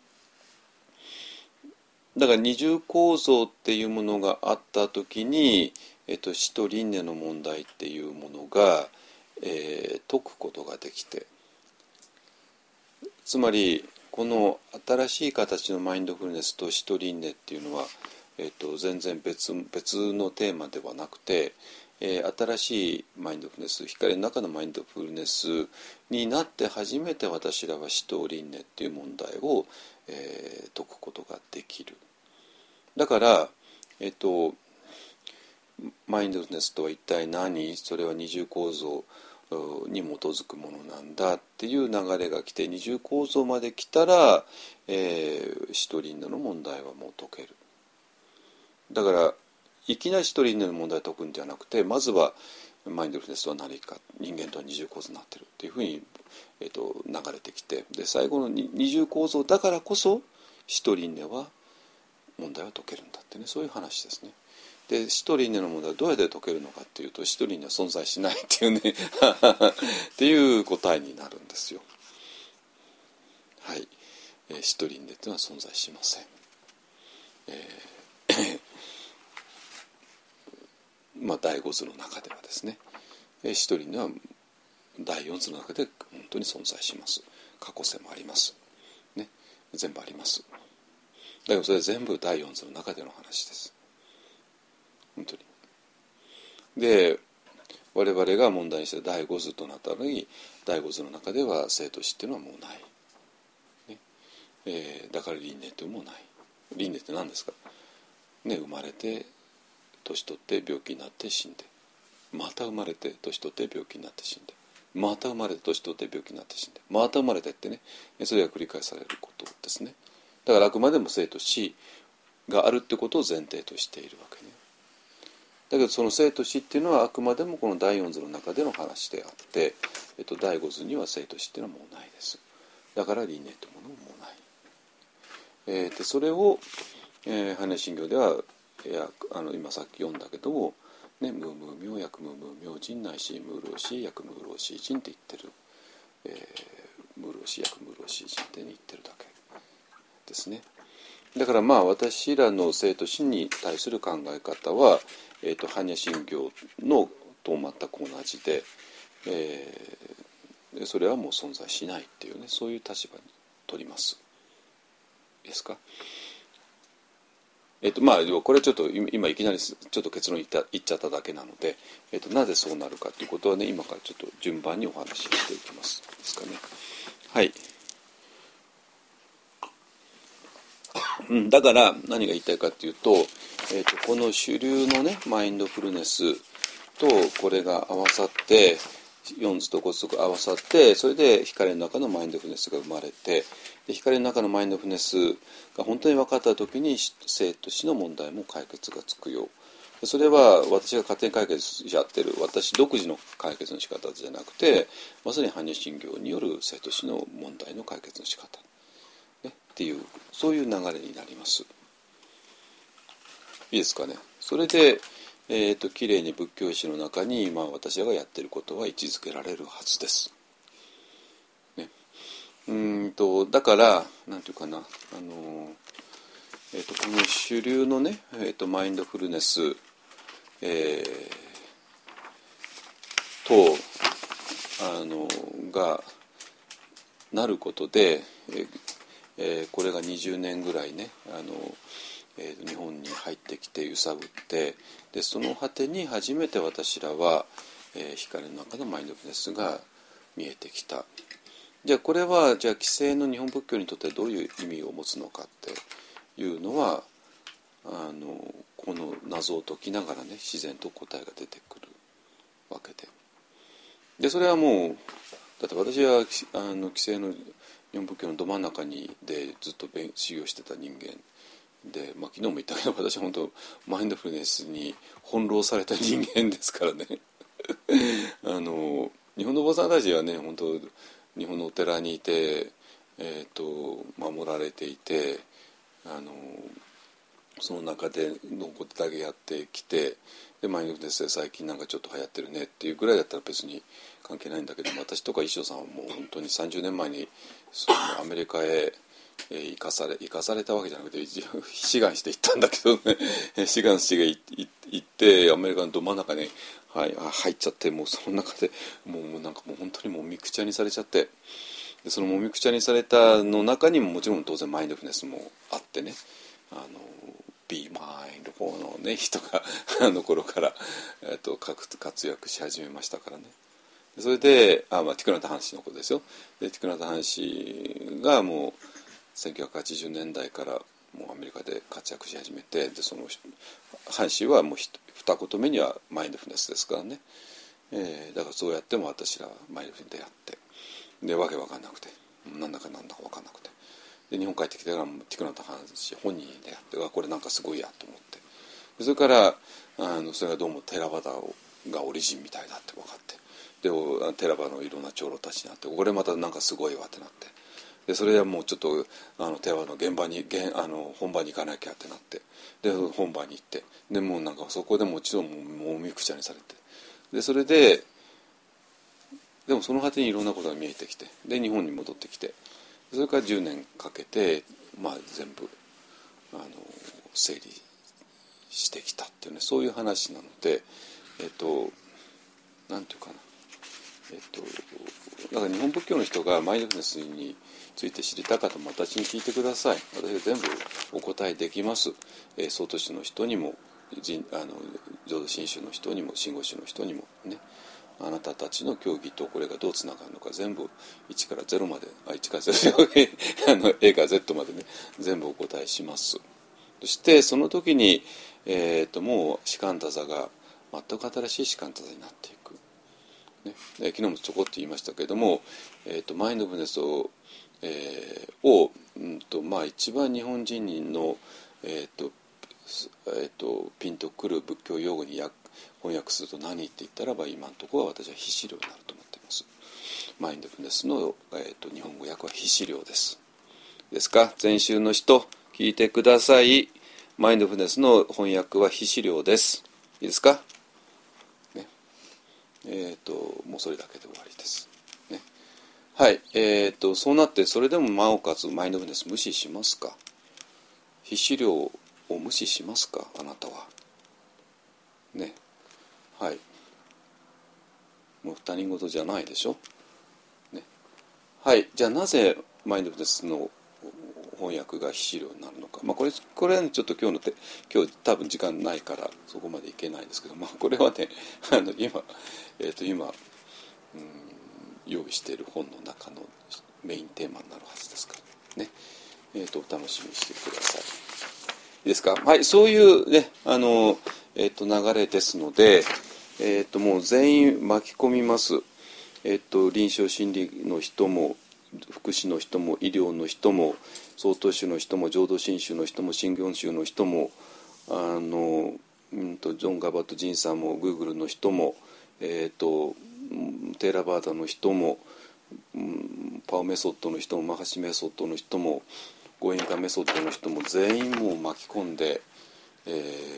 だから二重構造っていうものがあった時に、えーと、死と輪廻の問題っていうものが、えー、解くことができて、つまりこの新しい形のマインドフルネスと死と輪廻っていうのは、えーと、全然 別, 別のテーマではなくて、えー、新しいマインドフルネス、光の中のマインドフルネスになって初めて私らは死と輪廻っていう問題を、 えー、解くことができる。だから、えっと、マインドフルネスとは一体何、それは二重構造に基づくものなんだっていう流れが来て、二重構造まで来たら、えー、シトリンナの問題はもう解ける。だからいきなりシトリンナの問題を解くんじゃなくて、まずはマインドフルネスは何か、人間とは二重構造になってるっていうふうに、えー、と流れてきて、で最後の二重構造だからこそシトリンナは問題は解けるんだってね、そういう話ですね。でシトリンナの問題はどうやって解けるのかっていうと、シトリンナは存在しないっていうねっていう答えになるんですよ。はい、えー、シトリンナっていうのは存在しません。えーまあ、だいご図の中ではですね、シトリンナはだいよん図の中で本当に存在します。過去世もあります、ね、全部あります。だけどそれ全部だいよん図の中での話です、本当に。で我々が問題にしてだいご図となったのに、だいご図の中では生と死っていうのはもうない、ねえー、だから輪廻というのもない。輪廻って何ですか、ね、生まれて年取って病気になって死んで、また生まれて年取って病気になって死んで、また生まれて年取って病気になって死んで、また生まれてってね、それが繰り返されることですね。だからあくまでも生と死があるってことを前提としているわけね。だけどその生と死っていうのはあくまでもこのだいよん図の中での話であって、えっと、だいご図には生と死っていうのはもうないです。だから輪廻というものももうない。えー、でそれを、えー、般若心経ではいやあの今さっき読んだけども、ね、無無明薬無無明人内視無老死薬無老死人って言ってる、えー、無老死薬無老死人って言ってるだけですね。だからまあ私らの生と死に対する考え方は、えー、と般若心経のと全く同じで、えー、それはもう存在しないっていうね、そういう立場に取りますですか。えっとまあ、これちょっと今いきなりちょっと結論言った言っちゃっただけなので、えっと、なぜそうなるかということはね、今からちょっと順番にお話ししていきますですかね。はい、うん、だから何が言いたいかというと、えっと、この主流のねマインドフルネスとこれが合わさってよん図とご図と合わさって、それで光の中のマインドフルネスが生まれて、で光の中のマインドフルネスが本当に分かった時に生と死の問題も解決がつくよう。それは私が勝手に解決しちゃってる私独自の解決の仕方じゃなくて、まさに般若心経による生と死の問題の解決の仕方、ね、っていうそういう流れになります。いいですかね。それでえーと、きれいに仏教史の中に、まあ、私がやっていることは位置づけられるはずです。ね、うんとだからなんていうかな、あの、えーと、この主流のね、えーと、マインドフルネス、えー、とあのがなることで、えー、これがにじゅうねんぐらいね、あのえー、日本に入ってきて揺さぶって、でその果てに初めて私らは、えー、光の中のマインドフルネスが見えてきた。じゃあこれはじゃあ既成の日本仏教にとってどういう意味を持つのかっていうのは、あのこの謎を解きながらね自然と答えが出てくるわけで、でそれはもうだって私はあの既成の日本仏教のど真ん中にでずっと修行してた人間で、まあ、昨日も言ったけど私は本当マインドフルネスに翻弄された人間ですからねあの日本のお坊さんたちはね本当日本のお寺にいて、えー、と守られていて、あのその中でのことだけやってきて、でマインドフルネスで最近なんかちょっと流行ってるねっていうぐらいだったら別に関係ないんだけど、私とか衣装さんはもう本当にさんじゅうねんまえにそのアメリカへ生かされ生かされたわけじゃなくて志願して行ったんだけどね志願して行ってアメリカのど真ん中に、はい、入っちゃって、もうその中でもうなんかもう本当にもみくちゃにされちゃって、でそのもみくちゃにされたの中にももちろん当然マインドフルネスもあってね、あのBe Mind 方の、ね、人があの頃から、えー、と活躍し始めましたからね。それであ、まあ、ティクナタハンシのことですよ。でティクナタハンシがもうせんきゅうひゃくはちじゅうねんだいからもうアメリカで活躍し始めて、でその阪神はもう二言目にはマインドフルネスですからね、えー、だからそうやっても私らマインドフルネスに出会って、でわけわかんなくてなんだかなんだかわかんなくて、で日本帰ってきてからもティクナタハン氏本人に出会って、これなんかすごいやと思って、それからあのそれがどうもテラバダがオリジンみたいだって分かって、でテラバのいろんな長老たちになって、これまたなんかすごいわってなって、でそれはもうちょっとあのテラバの現場に現あの本場に行かなきゃってなって、で本場に行って、でもうなんかそこでもちろんもうみくちゃにされて、でそれででもその果てにいろんなことが見えてきて、で日本に戻ってきて、それからじゅうねんかけて、まあ、全部あの整理してきたっていうね、そういう話なので、えっとなんていうかな、えっとだから日本仏教の人がマインドフルネスについて知りたかったら私に聞いてください。私が全部お答えできます。えー、曹洞宗の人にもあの浄土真宗の人にも真言宗の人にもね、あなたたちの教義とこれがどうつながるのか全部いちからゼロまで、あいちからゼロあの A から Z までね全部お答えします。そしてその時に、えー、ともう士官多座が全く新しい士官多座になっていく、ね、で昨日もちょこっと言いましたけれども、えー、とマインドフルネスを、えー、を、うんとまあ、一番日本人の、えーとえー、とピンとくる仏教用語に翻訳すると何って言ったらば、今のところは私は非資料になると思っています。マインドフルネスの、えー、と日本語訳は非資料です。ですか、前週の人聞いてください。マインドフルネスの翻訳は非資料です。いいですか、ね、えっ、ー、ともうそれだけで終わりです、ね、はい。えっ、ー、とそうなって、それでもなおかつマインドフルネス無視しますか？非資料を無視しますか、あなたはね。はい。もう他人事じゃないでしょ、ね、はい。じゃあなぜマインドフルネスの翻訳が非資料になるのか、まあ、これこれは、ね、ちょっと今日のて今日多分時間ないからそこまでいけないんですけど、まあ、これはねあの今、えー、と今、うん、用意している本の中のメインテーマになるはずですからね、えー、とお楽しみにしてください。いいですか。はい。そういう、ね、あの、えー、と流れですので、えー、ともう全員巻き込みます。えー、と臨床心理の人も福祉の人も医療の人も曹洞宗の人も浄土真宗の人も真言宗の人もあの、うん、とジョン・ガバット・ジンさんもグーグルの人も、えー、とテーラバーダの人も、うん、パオメソッドの人もマハシメソッドの人もゴエンカメソッドの人も全員もう巻き込んで、え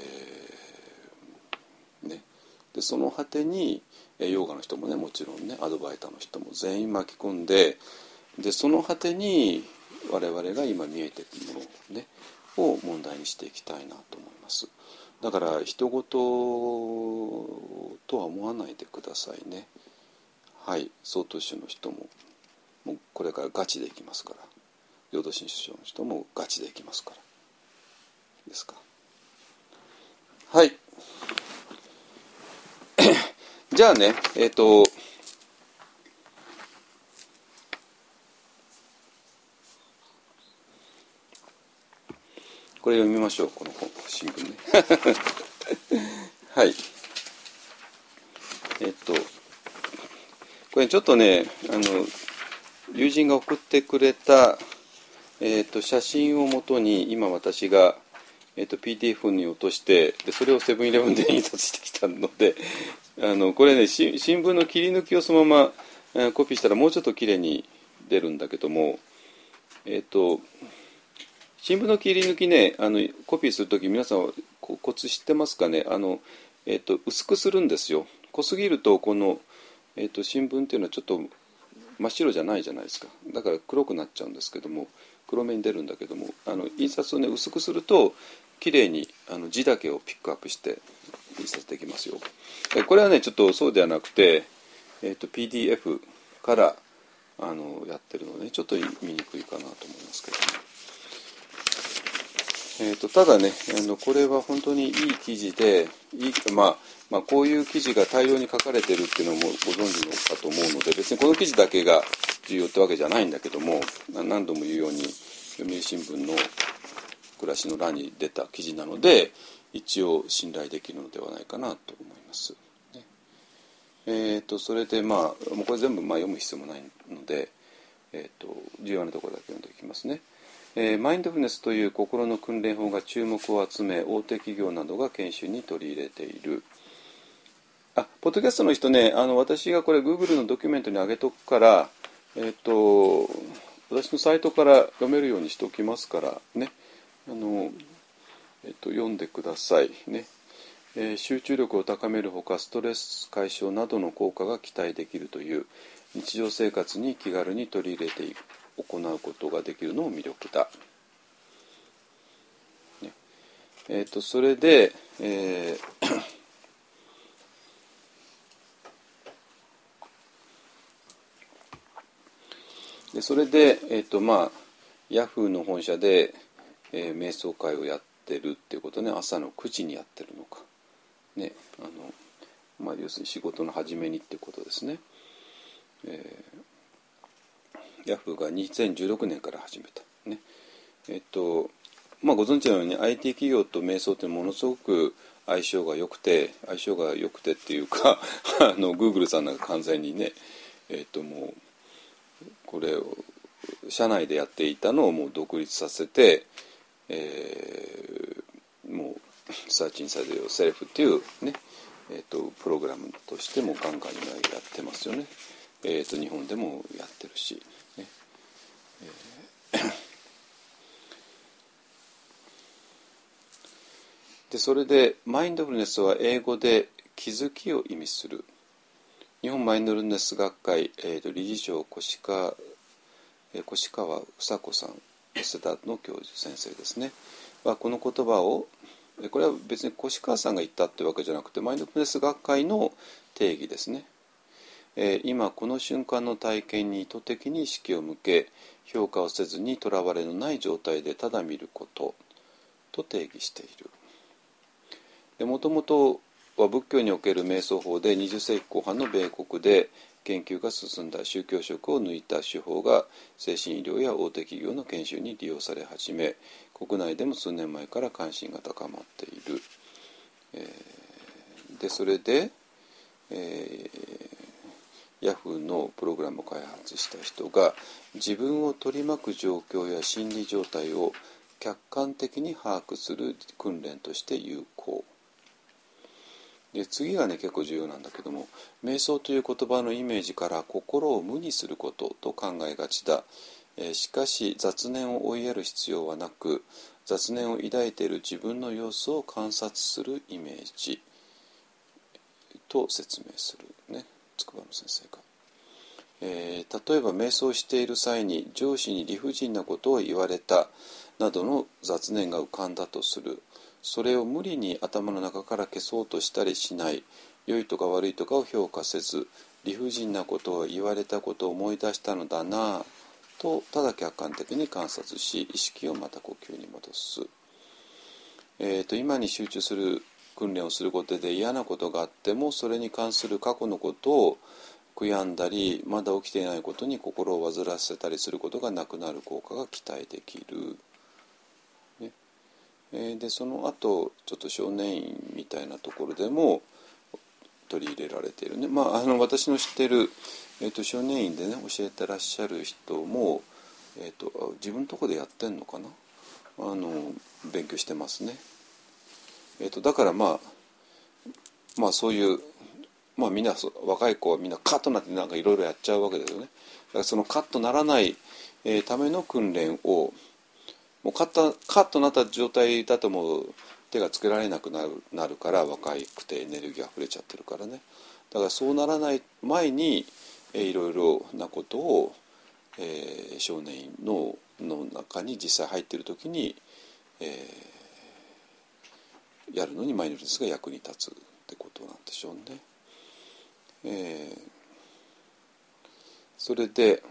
ーね、でその果てにヨガの人もね、もちろんね、アドバイターの人も全員巻き込んで、でその果てに我々が今見えているもの、ね、を問題にしていきたいなと思います。だから人事とは思わないでくださいね。はい。曹洞宗の人ももうこれからガチでいきますから、浄土真宗の人もガチでいきますから、ですか。はい。じゃあね、えっとこれ読みましょう、この本、新聞ね。はい。えっとこれちょっとね、あの友人が送ってくれた、えっと写真をもとに今私が、えっと ピーディーエフ に落として、でそれをセブンイレブンで印刷してきたので、あのこれね、新聞の切り抜きをそのままコピーしたらもうちょっときれいに出るんだけども、えっと新聞の切り抜きね、あのコピーするとき皆さんコツ知ってますかね。あの、えっと、薄くするんですよ。濃すぎるとこの、えっと、新聞っていうのはちょっと真っ白じゃないじゃないですか。だから黒くなっちゃうんですけども、黒目に出るんだけども、あの印刷をね薄くするときれいにあの字だけをピックアップして印刷できますよ。これはねちょっとそうではなくて、えっと、ピーディーエフ からあのやってるので、ね、ちょっと見にくいかなと思いますけどね。えー、とただね、あのこれは本当にいい記事で、いい、まあまあ、こういう記事が大量に書かれているっていうのもご存知のかと思うので、別にこの記事だけが重要ってわけじゃないんだけども、何度も言うように、 読売新聞の暮らしの欄に出た記事なので一応信頼できるのではないかなと思います、ね。えー、とそれでまあもうこれ全部まあ読む必要もないので、えー、と重要なところだけ読んでいきますね。えー、マインドフルネスという心の訓練法が注目を集め、大手企業などが研修に取り入れている。あ、ポッドキャストの人ね、あの私がこれ Google のドキュメントに上げとくから、えっと私のサイトから読めるようにしておきますからね、あの、えっと、読んでくださいね。えー、集中力を高めるほかストレス解消などの効果が期待できるという日常生活に気軽に取り入れて行うことができるのも魅力だ。ね、えっとそれで、えーでそれで、えーとまあ、ヤフーの本社で、えー、瞑想会をやってるっていうことね、朝のくじにやってるのか、ね、あのまあ、要するに仕事の始めにってことですね。えー、ヤフーがにせんじゅうろくねんから始めた、ね。えっとまあ、ご存知のように アイティー 企業と瞑想ってものすごく相性が良くて相性が良くてっていうかあの Google さんなんか完全にね、えっともうこれを社内でやっていたのをもう独立させて、えー、もうサーチインサイドヨーセルフっていうね、えーと、プログラムとしてもガンガン今やってますよね。えーと、日本でもやってるし、ね。えー、でそれでマインドフルネスは英語で気づきを意味する。日本マインドフルネス学会、えーと、理事長越川越川房子さん、早稲田の教授先生ですねはこの言葉を、これは別に越川さんが言ったってわけじゃなくてマインドフルネス学会の定義ですね。えー、今この瞬間の体験に意図的に意識を向け評価をせずにとらわれのない状態でただ見ることと定義している。もともとは仏教における瞑想法でにじゅっせいきこう半の米国で研究が進んだ宗教色を抜いた手法が精神医療や大手企業の研修に利用され始め、国内でも数年前から関心が高まっている。えー、でそれで、えー、ヤフーのプログラムを開発した人が自分を取り巻く状況や心理状態を客観的に把握する訓練として有効。で次がね結構重要なんだけども、瞑想という言葉のイメージから心を無にすることと考えがちだ。えー、しかし雑念を追いやる必要はなく、雑念を抱いている自分の様子を観察するイメージと説明するね、筑波の先生が。えー、例えば瞑想している際に上司に理不尽なことを言われたなどの雑念が浮かんだとする。それを無理に頭の中から消そうとしたりしない。良いとか悪いとかを評価せず、理不尽なことを言われたことを思い出したのだなとただ客観的に観察し、意識をまた呼吸に戻す。えーと、今に集中する訓練をすることで嫌なことがあってもそれに関する過去のことを悔やんだり、まだ起きていないことに心を煩わせたりすることがなくなる効果が期待できる。ねえー、でその後ちょっと少年院みたいなところでも取り入れられているね。まあ、あの私の知っている、えーと、少年院でね教えてらっしゃる人も、えーと、自分のところでやってんのかな、あの勉強してますね。えーと、だからまあまあそういうまあみんな若い子はみんなカッとなってなんかいろいろやっちゃうわけですよね。だからそのカッとならない、えー、ための訓練をもうカッとカッとなった状態だともう手がつけられなくなる、なるから若くてエネルギーあふれちゃってるからね。だからそうならない前に、えー、いろいろなことを、えー、少年院のの中に実際入っている時に、えー、やるのにマインドフルネスが役に立つってことなんでしょうね。えー、それで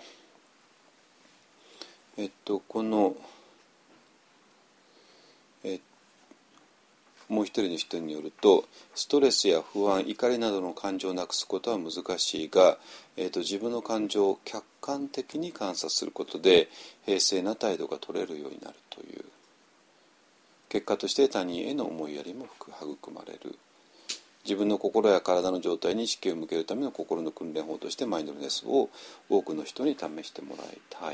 えっとこのえもう一人の人によると、ストレスや不安、怒りなどの感情をなくすことは難しいが、えーと、自分の感情を客観的に観察することで平静な態度が取れるようになるという。結果として他人への思いやりも育まれる。自分の心や体の状態に意識を向けるための心の訓練法としてマインドフルネスを多くの人に試してもらいたい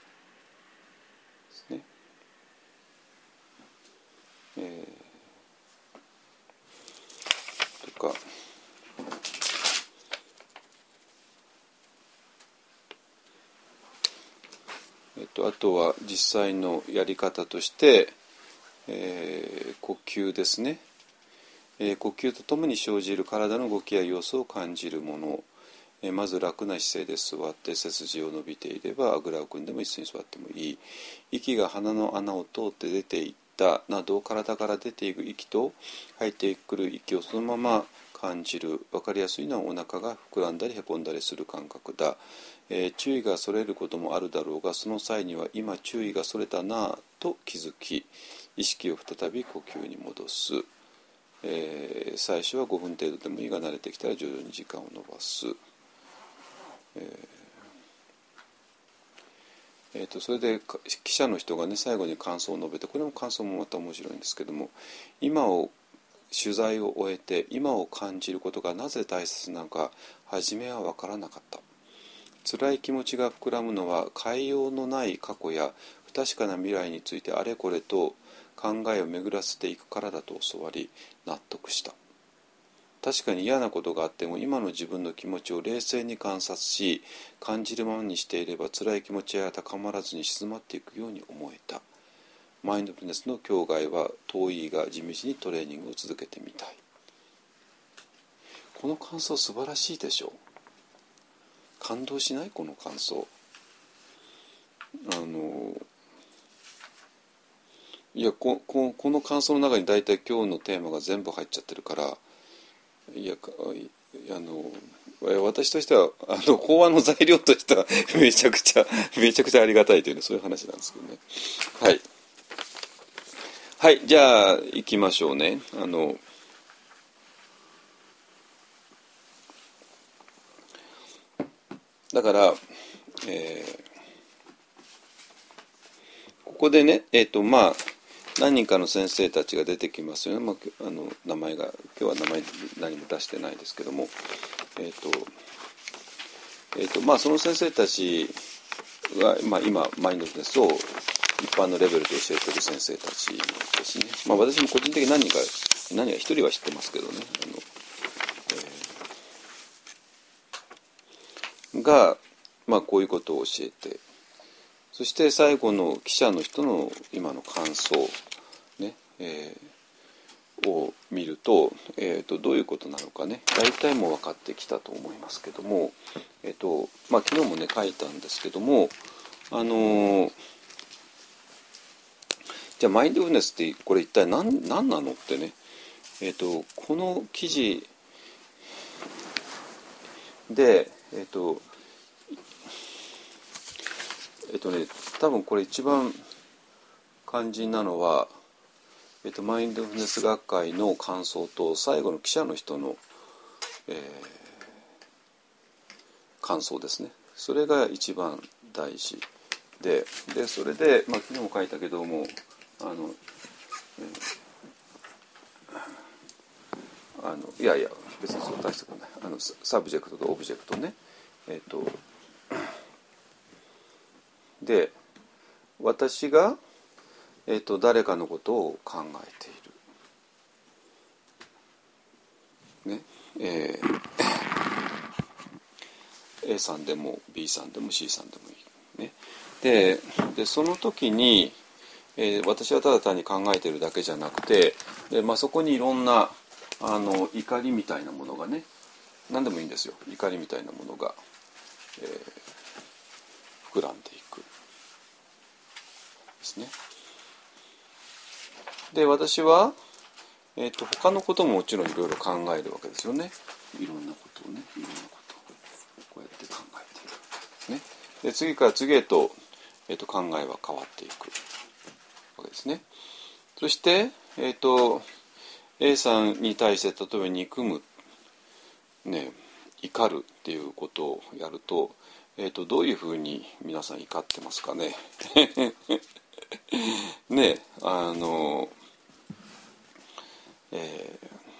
ですね。えー、とかえっとあとは実際のやり方として、えー、呼吸ですね。えー、呼吸とともに生じる体の動きや様子を感じるもの、えー、まず楽な姿勢で座って背筋を伸びていればあぐらを組んでも椅子に座ってもいい。息が鼻の穴を通って出ていったなど体から出ていく息と入ってくる息をそのまま感じる。分かりやすいのはお腹が膨らんだりへこんだりする感覚だ。えー、注意がそれることもあるだろうが、その際には今注意がそれたなと気づき、意識を再び呼吸に戻す。えー、最初はごふん程度でもいいが、慣れてきたら徐々に時間を延ばす。えーえー、とそれで記者の人がね、最後に感想を述べて、これも感想もまた面白いんですけども、今を取材を終えて今を感じることがなぜ大切なのか初めは分からなかった。辛い気持ちが膨らむのは変えようのない過去や不確かな未来についてあれこれと考えを巡らせていくからだと教わり納得した。確かに嫌なことがあっても今の自分の気持ちを冷静に観察し感じるままにしていれば辛い気持ちは高まらずに静まっていくように思えた。マインドフルネスの境外は遠いが地道にトレーニングを続けてみたい。この感想素晴らしいでしょう。感動しない？この感想。あのいや こ, こ, この感想の中に大体今日のテーマが全部入っちゃってるから、いやあの私としてはあの法案の材料としてはめちゃくちゃめちゃくちゃありがたいというね、そういう話なんですけどね。はいはい、じゃあ行きましょうね。あのだから、えー、ここでね、えっとまあ何人かの先生たちが出てきますよね。まあ、あの名前が今日は名前何も出してないですけども、えっとえっとまあその先生たちは、まあ、今マインドフルネスを一般のレベルで教えている先生たちですね。まあ私も個人的に何人か何人か一人は知ってますけどね。あの、えー、がまあこういうことを教えて。そして最後の記者の人の今の感想、ねえー、を見ると、えーと、どういうことなのかね、大体もう分かってきたと思いますけども、えーとまあ、昨日もね書いたんですけども、あのー、じゃあマインドフルネスってこれ一体 何, 何なのってね、えーと、この記事で、えーとえっとね、多分これ一番肝心なのは、えっと、マインドフルネス学会の感想と最後の記者の人の、えー、感想ですね。それが一番大事で、でそれで、まあ、昨日も書いたけども、あの、えー、あのいやいや別にそう大したことない、あのサブジェクトとオブジェクトね、えっとで私が、えーと、誰かのことを考えている、ねえー、A さんでも B さんでも C さんでもいい、ね、で, でその時に、えー、私はただ単に考えているだけじゃなくて、で、まあ、そこにいろんなあの怒りみたいなものがね、何でもいいんですよ、怒りみたいなものが、えー、膨らんでいくですね。で私は、えーと、他のことももちろんいろいろ考えるわけですよね。いろんなことをね、いろんなことをこうやって考えている、ね、で次から次へと、えーと、考えは変わっていくわけですね。そして、えーと A さんに対して例えば憎む、ね、怒るっていうことをやると、えーと、どういうふうに皆さん怒ってますかね。ね、あの、え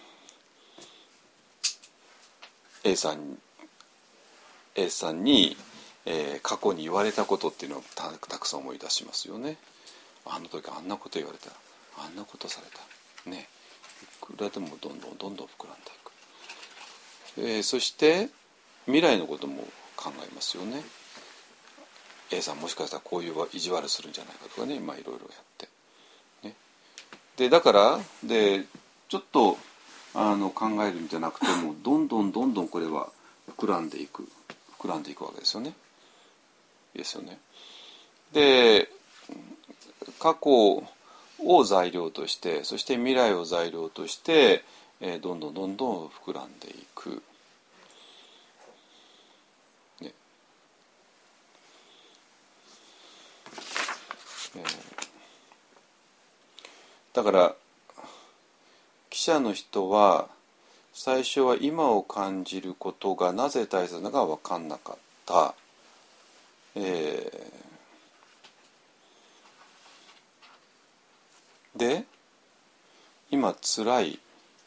ー、A さん A さんに、えー、過去に言われたことっていうのを た, たくさん思い出しますよね。あの時あんなこと言われた、あんなことされたね。いくらでもどんどんどんどん膨らんでいく、えー、そして未来のことも考えますよね。 A さんもしかしたらこういう意地悪するんじゃないかとかね、まあいろいろやって、ね、でだからでちょっとあの考えるんじゃなくてもどんどんどんどんこれは膨らんでいく膨らんでいくわけですよね。ですよね。で過去を材料として、そして未来を材料として、えー、どんどんどんどん膨らんでいく、ねえー、だから記者の人は最初は今を感じることがなぜ大切なのか分かんなかった、えー、で今辛い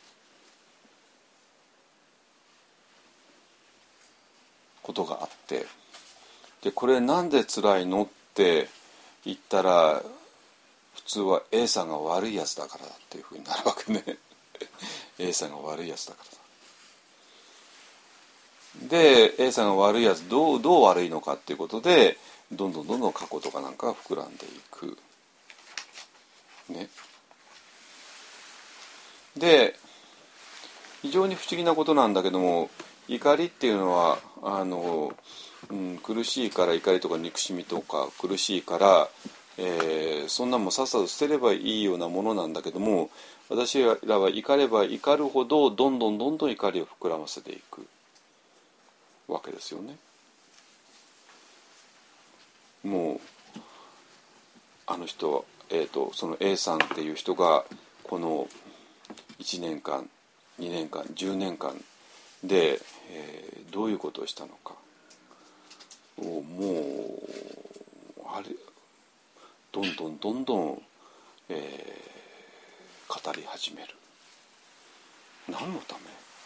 ことがあって、でこれなんで辛いのって言ったら普通は A さんが悪いやつだからだっていうふうになるわけね。A さんが悪いやつだからだ。で A さんが悪いやつどうどう悪いのかっていうことでどんどんどんどん過去とかなんかが膨らんでいくね。で非常に不思議なことなんだけども、怒りっていうのはあの、うん、苦しいから怒りとか憎しみとか苦しいから、えー、そんなもんさっさと捨てればいいようなものなんだけども、私らは怒れば怒るほどどんどんどんどん怒りを膨らませていくわけですよね。もうあの人、えーと、その A さんっていう人がこのいちねんかんにねんかんじゅうねんかんで、えー、どういうことをしたのかをもうあれどんどんどんどん、えー、語り始める。何のた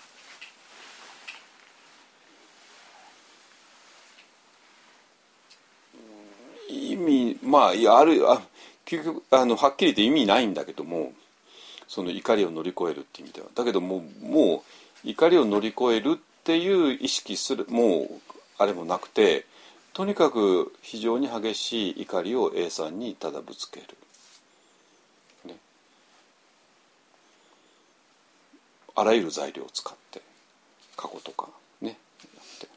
め？意味まあいやあるあ究極あのはっきり言って意味ないんだけども、その怒りを乗り越えるっていう意味ではだけどももう怒りを乗り越えるっていう意識するもうあれもなくて、とにかく非常に激しい怒りを A さんにただぶつける、ね、あらゆる材料を使って過去とかねやって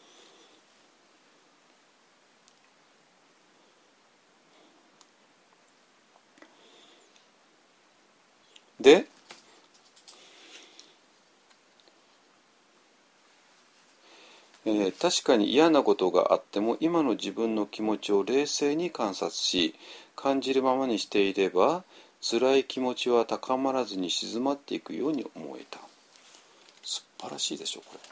でえー、確かに嫌なことがあっても今の自分の気持ちを冷静に観察し感じるままにしていれば辛い気持ちは高まらずに静まっていくように思えた。素晴らしいでしょこ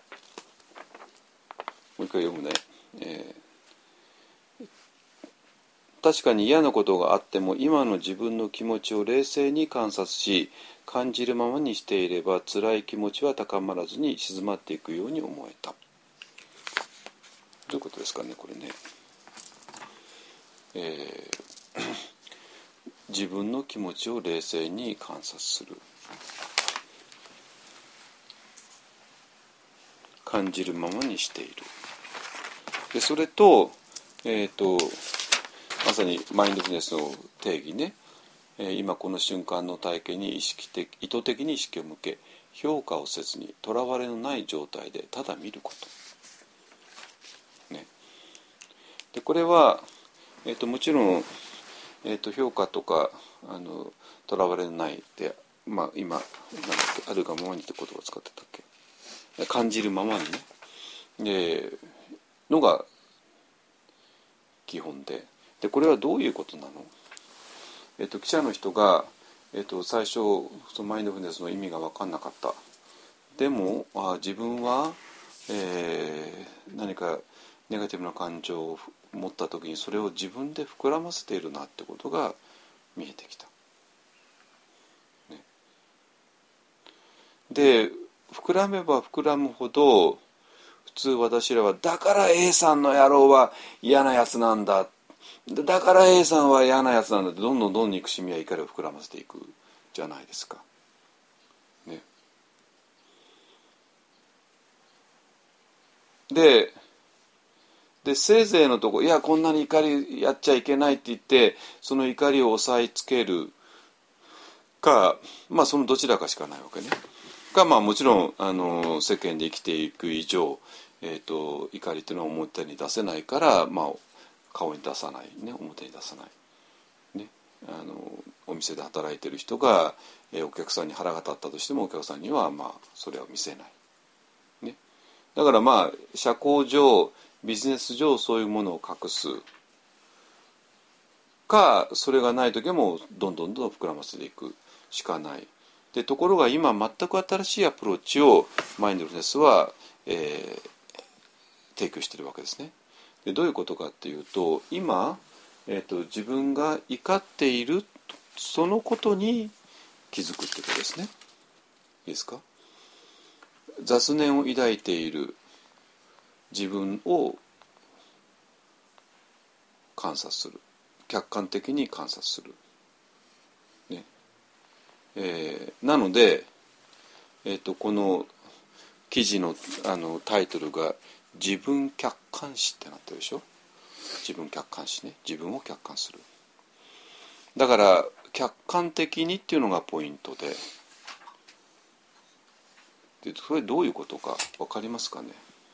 れ。もう一回読むね、えー、確かに嫌なことがあっても今の自分の気持ちを冷静に観察し感じるままにしていれば辛い気持ちは高まらずに静まっていくように思えた。どういうことですかねこれね、えー、自分の気持ちを冷静に観察する、感じるままにしている。でそれと、えーと、まさにマインドフルネスの定義ね、えー、今この瞬間の体験に意識的意図的に意識を向け評価をせずにとらわれのない状態でただ見ることでこれは、えー、ともちろん、えー、と評価とかあのとらわれないで、まあ、今なんだっけあるがままにって言葉を使ってたっけ感じるままにねでのが基本ででこれはどういうことなの、えー、と記者の人が、 えー、と最初そのマインドフルネスの意味が分かんなかった。でもあ自分は、えー、何かネガティブな感情を持った時にそれを自分で膨らませているなってことが見えてきた、ね、で膨らめば膨らむほど普通私らはだから A さんの野郎は嫌なやつなんだ、だから A さんは嫌なやつなんだってどんどんどんどん憎しみや怒りを膨らませていくじゃないですか、ね、ででせいぜいのとこいやこんなに怒りやっちゃいけないって言ってその怒りを抑えつけるか、まあそのどちらかしかないわけね。がまあもちろんあの世間で生きていく以上、えー、と怒りっていうのは表に出せないから、まあ、顔に出さない、ね、表に出さない、ね、あのお店で働いてる人が、えー、お客さんに腹が立ったとしてもお客さんにはまあそれは見せない、ね、だからまあ社交上ビジネス上そういうものを隠すかそれがない時もどんどんどんどん膨らませていくしかない。でところが今全く新しいアプローチをマインドフルネスは、えー、提供しているわけですね。でどういうことかっていうと今、えーと、自分が怒っているそのことに気づくってことですね。いいですか。雑念を抱いている自分を観察する、客観的に観察する、ねえー、なので、えーと、この記事 の, あのタイトルが自分客観視ってなってるでしょ。自分客観視ね、自分を客観する。だから客観的にっていうのがポイントで、でそれどういうことか分かりますかね。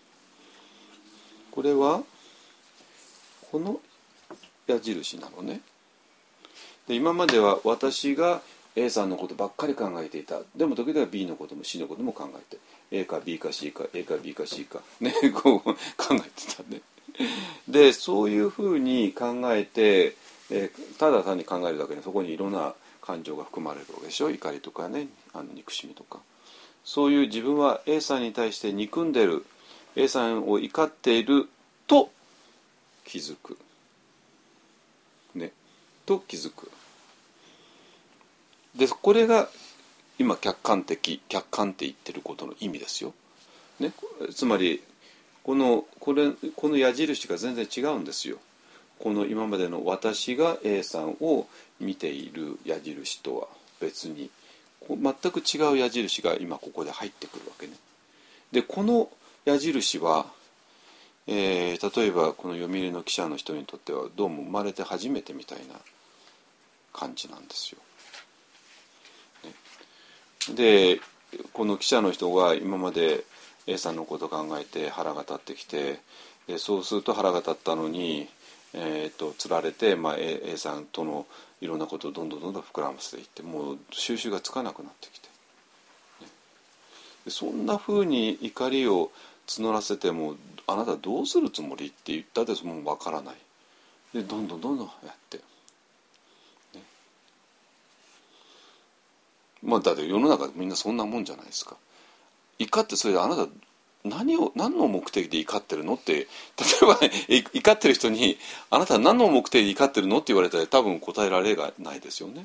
これはこの矢印なのね。で今までは私が A さんのことばっかり考えていた。でも時々 B のことも C のことも考えて A か B か C か A か B か C かねこう考えてたね。でそういうふうに考えて、えー、ただ単に考えるだけでそこにいろんな感情が含まれるわけでしょ。怒りとかね、あの憎しみとか、そういう自分は A さんに対して憎んでる A さんを怒っていると気づくね、と気づく。でこれが今客観的客観って言ってることの意味ですよ、ね、つまりこのこれこの矢印が全然違うんですよ。この今までの私が A さんを見ている矢印とは別に全く違う矢印が今ここで入ってくるわけね。でこの矢印は、えー、例えばこの読売の記者の人にとってはどうも生まれて初めてみたいな感じなんですよ。でこの記者の人が今まで A さんのことを考えて腹が立ってきて、でそうすると腹が立ったのに、えー、とつられて、まあ、A, A さんとのいろんなことをどんどんどんどん膨らませていってもう収拾がつかなくなってきて、ね、でそんなふうに怒りを募らせてもあなたどうするつもりって言ったってもう分からない。でどんどんどんどんやってまあ、だって世の中みんなそんなもんじゃないですか。怒ってそれであなた何を何の目的で怒ってるのって例えば、ね、怒ってる人にあなた何の目的で怒ってるのって言われたら多分答えられがないですよね。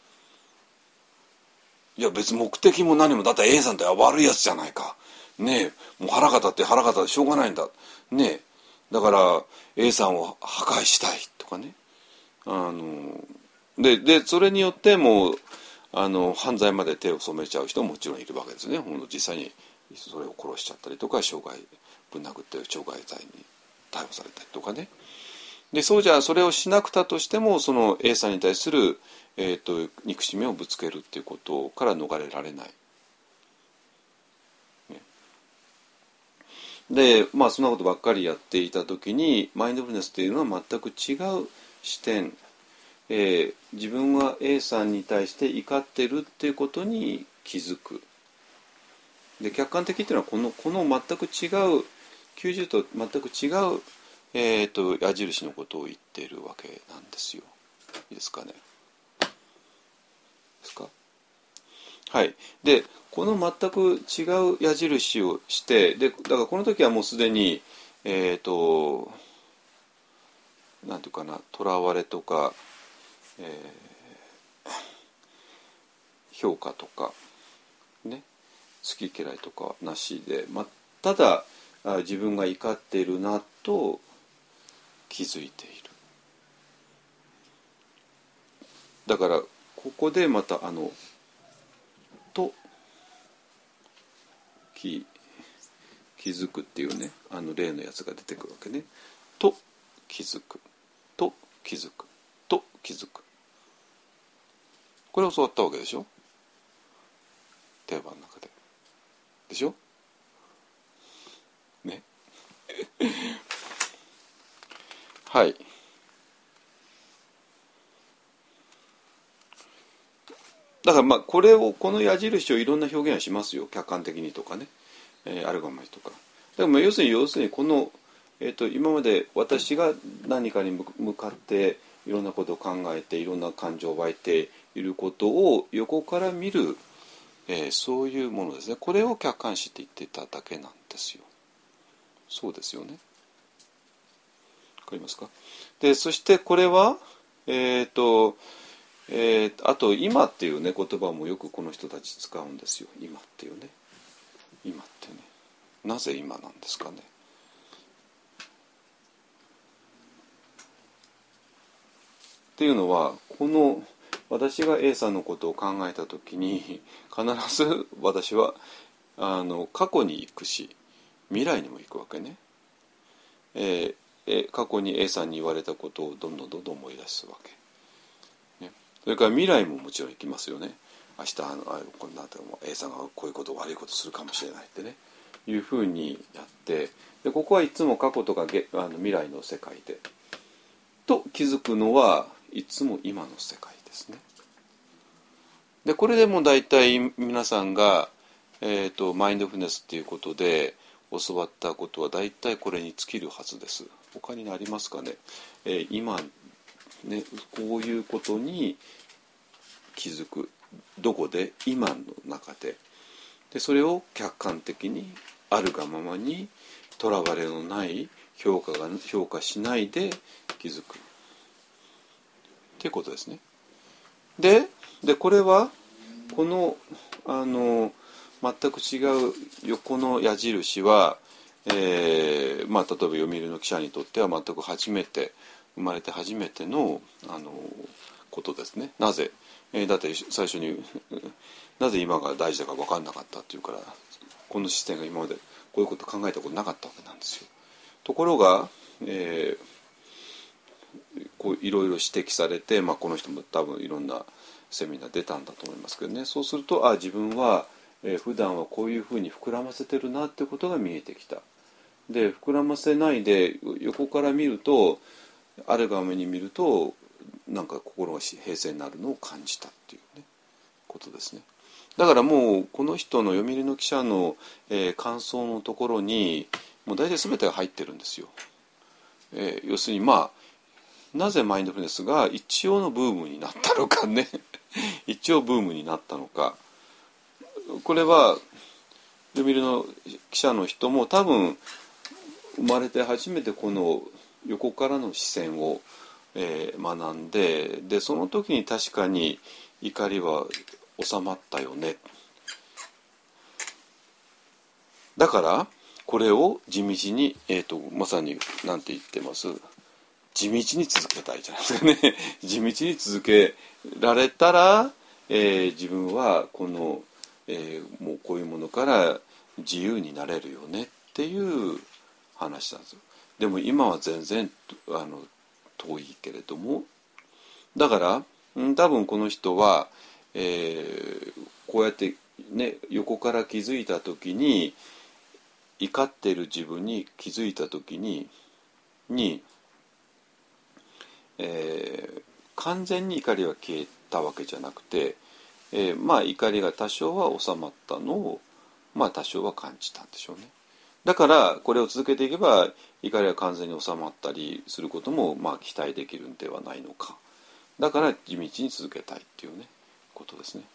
いや別に目的も何もだって A さんって悪いやつじゃないかねえ、もう腹が立って腹が立ってしょうがないんだねえ、だから A さんを破壊したいとかね、あのででそれによってもうあの犯罪まで手を染めちゃう人ももちろんいるわけですね。ほんと実際にそれを殺しちゃったりとか傷害ぶん殴って傷害罪に逮捕されたりとかね。でそうじゃそれをしなくたとしてもその A さんに対する、えー、と憎しみをぶつけるっていうことから逃れられない、ね、でまあそんなことばっかりやっていた時にマインドフルネスっていうのは全く違う視点、えー、自分は A さんに対して怒ってるっていうことに気づく。で客観的っていうのはこの、この全く違うきゅうじゅうと全く違う、えー、と矢印のことを言っているわけなんですよ。いいですかね。 ですか。はい。でこの全く違う矢印をして、でだからこの時はもうすでにえっとなんていうかな、とらわれとか、えー、評価とかね、好き嫌いとかなしで、まあ、ただ自分が怒っているなと気づいている。だからここでまたあのと気気づくっていうね、あの例のやつが出てくるわけね。と気づく、と気づく、と気づく。これを教わったわけでしょ、定番の中で。でしょね。はい。だからまあこれをこの矢印をいろんな表現はしますよ、客観的にとかね、えー、あるがままとか。でも要するに要するにこの、えー、と今まで私が何かに向かっていろんなことを考えていろんな感情を湧いていることを横から見る、えー、そういうものですね。これを客観視って言ってただけなんですよ。そうですよね。わかりますか。でそしてこれはえっ、ー、とえー、あと今っていうね言葉もよくこの人たち使うんですよ。今っていうね、今ってね、なぜ今なんですかね。っていうのはこの私が A さんのことを考えた時に必ず私はあの過去に行くし未来にも行くわけね。えー、過去に A さんに言われたことをどんどんどんどん思い出すわけ。それから未来ももちろん行きますよね。明日あのあこんなでも A さんがこういうこと悪いことするかもしれないってねいうふうにやって、でここはいつも過去とかげあの未来の世界でと気づくのはいつも今の世界ですね。でこれでも大体皆さんが、えーと、マインドフルネスっていうことで教わったことは大体これに尽きるはずです。他にありますかね。えー、今ね、こういうことに気づく、どこで今の中で、でそれを客観的にあるがままにとらわれのない評価が評価しないで気づくっていうことですね。で、でこれはこのあの全く違う横の矢印は、えーまあ、例えば読売の記者にとっては全く初めて生まれて初めての、あのことですね。なぜ、えー、だって最初になぜ今が大事だか分かんなかったっていうから、この視点が今までこういうこと考えたことなかったわけなんですよ。ところが、えー、こういろいろ指摘されて、まあ、この人も多分いろんなセミナー出たんだと思いますけどね。そうするとあ自分は、えー、普段はこういうふうに膨らませてるなってことが見えてきた。で膨らませないで横から見るとあるがままに見るとなんか心が平静になるのを感じたっていう、ね、ことですね。だからもうこの人の読売の記者の、えー、感想のところにもう大体全てが入ってるんですよ。えー、要するにまあなぜマインドフルネスが一応のブームになったのかね一応ブームになったのか、これは読売の記者の人も多分生まれて初めてこの横からの視線を、えー、学んで、でその時に確かに怒りは収まったよね。だからこれを地道に、えーと、まさに何て言ってます、地道に続けたいじゃないですかね地道に続けられたら、えー、自分はこの、えー、もうこういうものから自由になれるよねっていう話なんですよ。でも今は全然あの遠いけれども、だから多分この人は、えー、こうやってね横から気づいた時に怒っている自分に気づいた時にに、えー、完全に怒りは消えたわけじゃなくて、えー、まあ怒りが多少は収まったのをまあ多少は感じたんでしょうね。だからこれを続けていけば怒りが完全に収まったりすることもまあ期待できるんではないのか。だから地道に続けたいっていうねこことですね。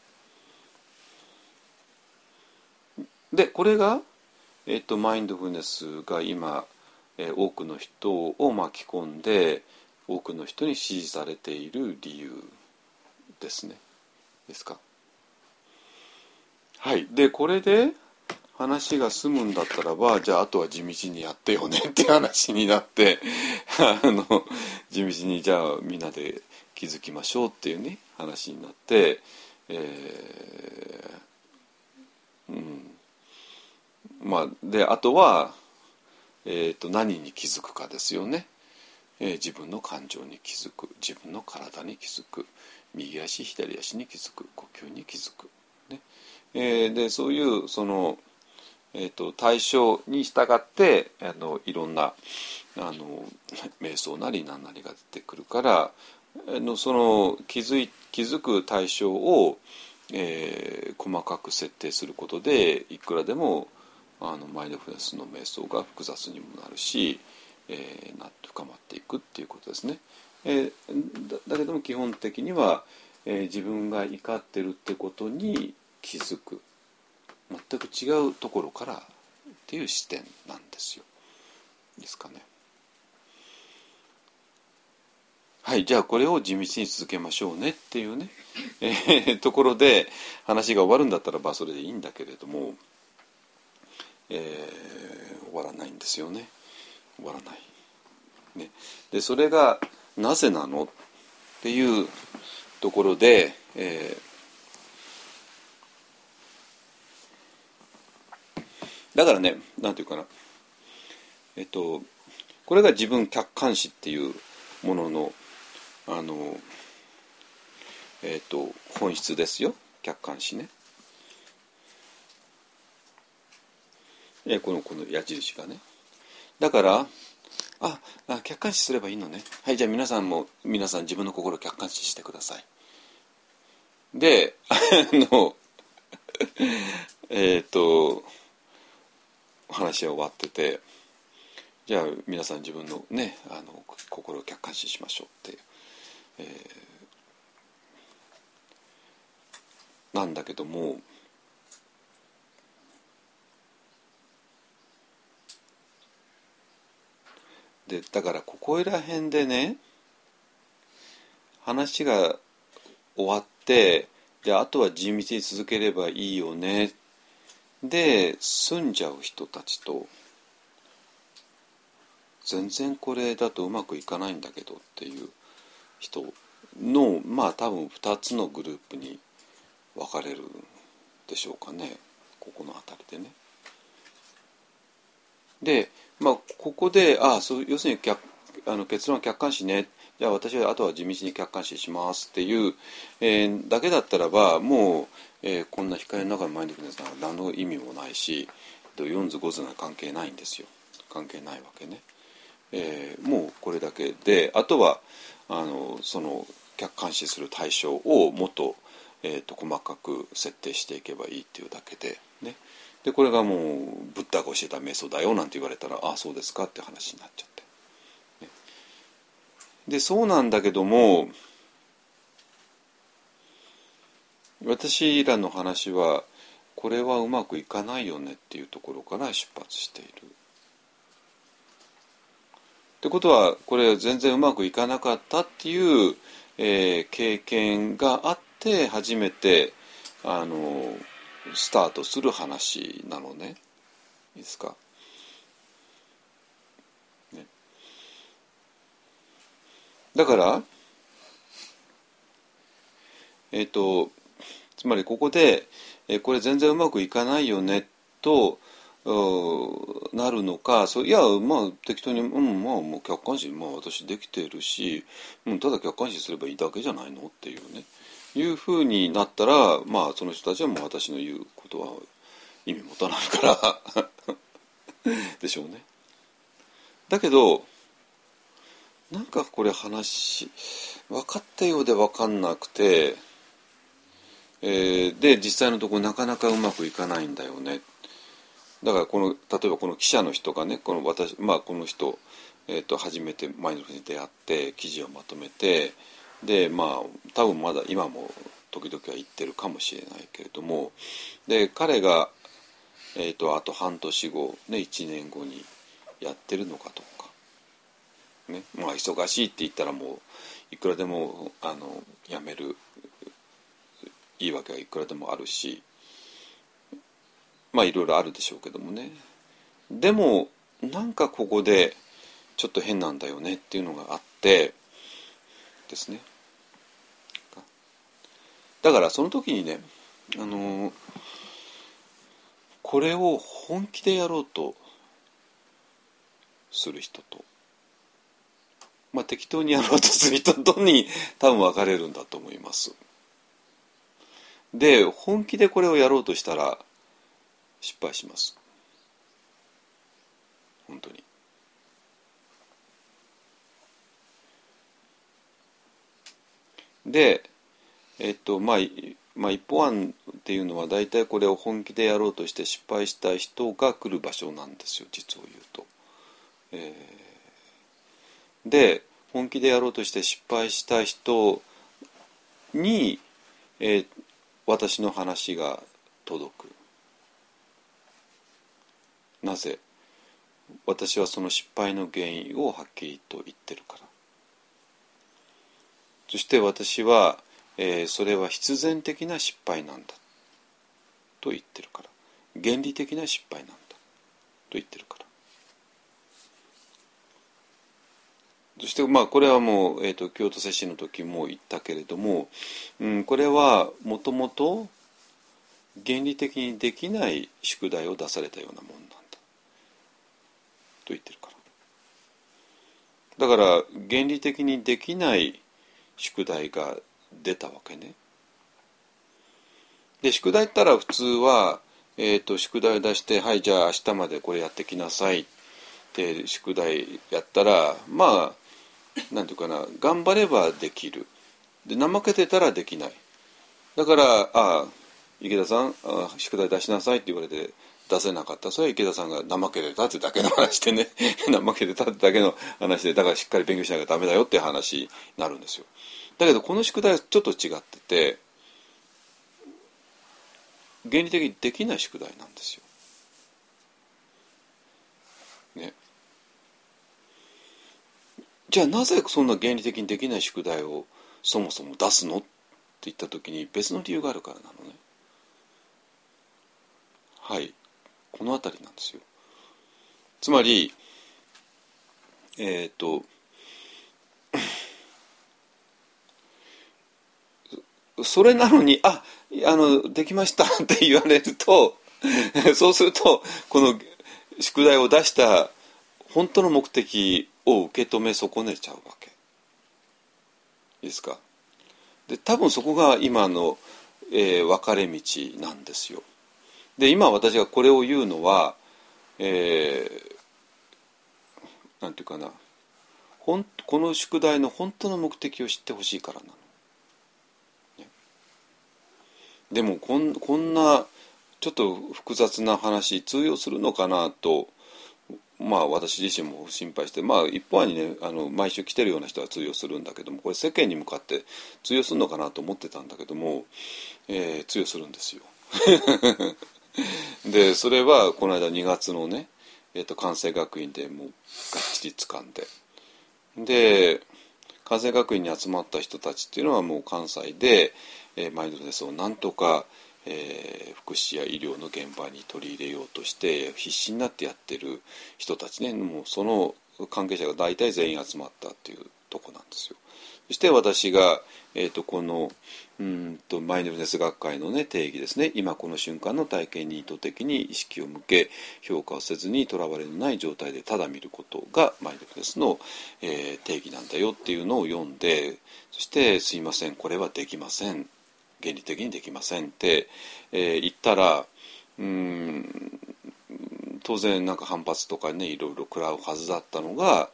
でこれが、えーと、マインドフルネスが今、えー、多くの人を巻き込んで多くの人に支持されている理由ですね。ですか。はい。でこれで話が済むんだったらば、じゃああとは地道にやってよねっていう話になってあの地道にじゃあみんなで気づきましょうっていうね話になって、えー、うんまあであとは、えーと、何に気づくかですよね。えー、自分の感情に気づく、自分の体に気づく、右足左足に気づく、呼吸に気づく、ねえー、でそういうそのえー、と対象に従ってあのいろんなあの瞑想なり何なりが出てくるからあのその気づい気づく対象を、えー、細かく設定することでいくらでもあのマインドフルネスの瞑想が複雑にもなるし、えー、な深まっていくっていうことですね。えー、だ, だけども基本的には、えー、自分が怒ってるってことに気づく。全く違うところからっていう視点なんですよ。ですかね。はい、じゃあこれを地道に続けましょうねっていうね、えー、ところで話が終わるんだったらばそれでいいんだけれども、えー、終わらないんですよね。終わらない。ね、でそれがなぜなのっていうところで、えーだからね、なんていうかな、えっとこれが自分客観視っていうもののあのえっと本質ですよ。客観視ね。えこのこの矢印がね。だからああ客観視すればいいのね。はい、じゃあ皆さんも皆さん自分の心を客観視してください。であのえっと話は終わってて、じゃあ皆さん自分のねあの心を客観視しましょうっていう、えー、なんだけどもでだからここら辺でね話が終わってであとは地道に続ければいいよねで済んじゃう人たちと全然これだとうまくいかないんだけどっていう人のまあ多分ふたつのグループに分かれるでしょうかね、ここの辺りでね。でまあここであそう要するに客あの結論は客観視ね、じゃあ私はあとは地道に客観視しますっていう、えー、だけだったらばもう、えー、こんな光の中のマインドフルネスなんか何の意味もないしよん図ご図なんか関係ないんですよ。関係ないわけね。えー、もうこれだけであとはあのその客観視する対象をもっと、えー、と細かく設定していけばいいっていうだけでね。でこれがもうブッダが教えた瞑想だよなんて言われたらああそうですかって話になっちゃって、ね、でそうなんだけども私らの話はこれはうまくいかないよねっていうところから出発している。ってことはこれ全然うまくいかなかったっていう、えー、経験があって初めてあのスタートする話なのね。いいですか、ね、だからえっとつまりここで、えー、これ全然うまくいかないよねとなるのか、そういやまあ適当にうんまあもう客観視まあ私できてるし、うん、ただ客観視すればいいだけじゃないのっていうねいうふうになったらまあその人たちはもう私の言うことは意味持たないからでしょうね。だけどなんかこれ話分かったようで分かんなくて、えー、で実際のところなかなかうまくいかないんだよね。だからこの例えばこの記者の人がねこの私まあこの人、えー、と初めてマインドフルネスに出会って記事をまとめてでまあ多分まだ今も時々は言ってるかもしれないけれども、で彼が、えー、とあと半年後、ね、いちねんごにやってるのかとか、ね、まあ忙しいって言ったらもういくらでもあのやめる言い訳はいくらでもあるし、まあいろいろあるでしょうけどもね。でもなんかここでちょっと変なんだよねっていうのがあってですね。だからその時にね、あのこれを本気でやろうとする人と、まあ適当にやろうとする人とに多分分かれるんだと思います。で、本気でこれをやろうとしたら失敗します。本当に。で、えっとまあ、まあ一方案っていうのは大体これを本気でやろうとして失敗した人が来る場所なんですよ、実を言うと。えー、で本気でやろうとして失敗した人に、えー、私の話が届く。なぜ？私はその失敗の原因をはっきりと言ってるから。そして私は、えー、それは必然的な失敗なんだと言ってるから。原理的な失敗なんだと言ってるから。そしてまあこれはもう、えーと、京都接心の時も言ったけれども、うん、これはもともと原理的にできない宿題を出されたようなもんなんだと言ってるから。だから原理的にできない宿題が出たわけね。で宿題ったら普通は、えーと、宿題を出してはいじゃあ明日までこれやってきなさいって宿題やったらまあなんていうかな、頑張ればできる。で怠けてたらできない。だからああ池田さんあ宿題出しなさいって言われて出せなかった。それは池田さんが怠けてたってだけの話でね怠けてたってだけの話で、だからしっかり勉強しなきゃダメだよって話になるんですよ。だけどこの宿題はちょっと違ってて原理的にできない宿題なんですよ。ね。じゃあなぜそんな原理的にできない宿題をそもそも出すのって言った時に別の理由があるからなのね。はい、この辺りなんですよ。つまりえっとそれなのにああのできましたって言われるとそうするとこの宿題を出した本当の目的を受け止め損ねちゃうわけいいですか。で多分そこが今の、えー、分かれ道なんですよ。で今私がこれを言うのは、えー、なんていうかなほんこの宿題の本当の目的を知ってほしいからなの、ね、でもこん、こんなちょっと複雑な話通用するのかなとまあ私自身も心配して、まあ一方にねあの毎週来てるような人は通用するんだけども、これ世間に向かって通用するのかなと思ってたんだけども、えー、通用するんですよでそれはこの間にがつのね、えー、と関西学院でもうがっちり掴んで、で関西学院に集まった人たちっていうのはもう関西で、えー、マインドフルネスをなんとか、えー、福祉や医療の現場に取り入れようとして必死になってやってる人たちね、もうその関係者が大体全員集まったっていうとこなんですよ。そして私が、えー、とこのうんとマインドフルネス学会の、ね、定義ですね、今この瞬間の体験に意図的に意識を向け評価をせずにとらわれのない状態でただ見ることがマインドフルネスの、えー、定義なんだよっていうのを読んで、そしてすいませんこれはできません原理的にできませんって、えー、言ったらうーん当然なんか反発とかねいろいろ食らうはずだったのが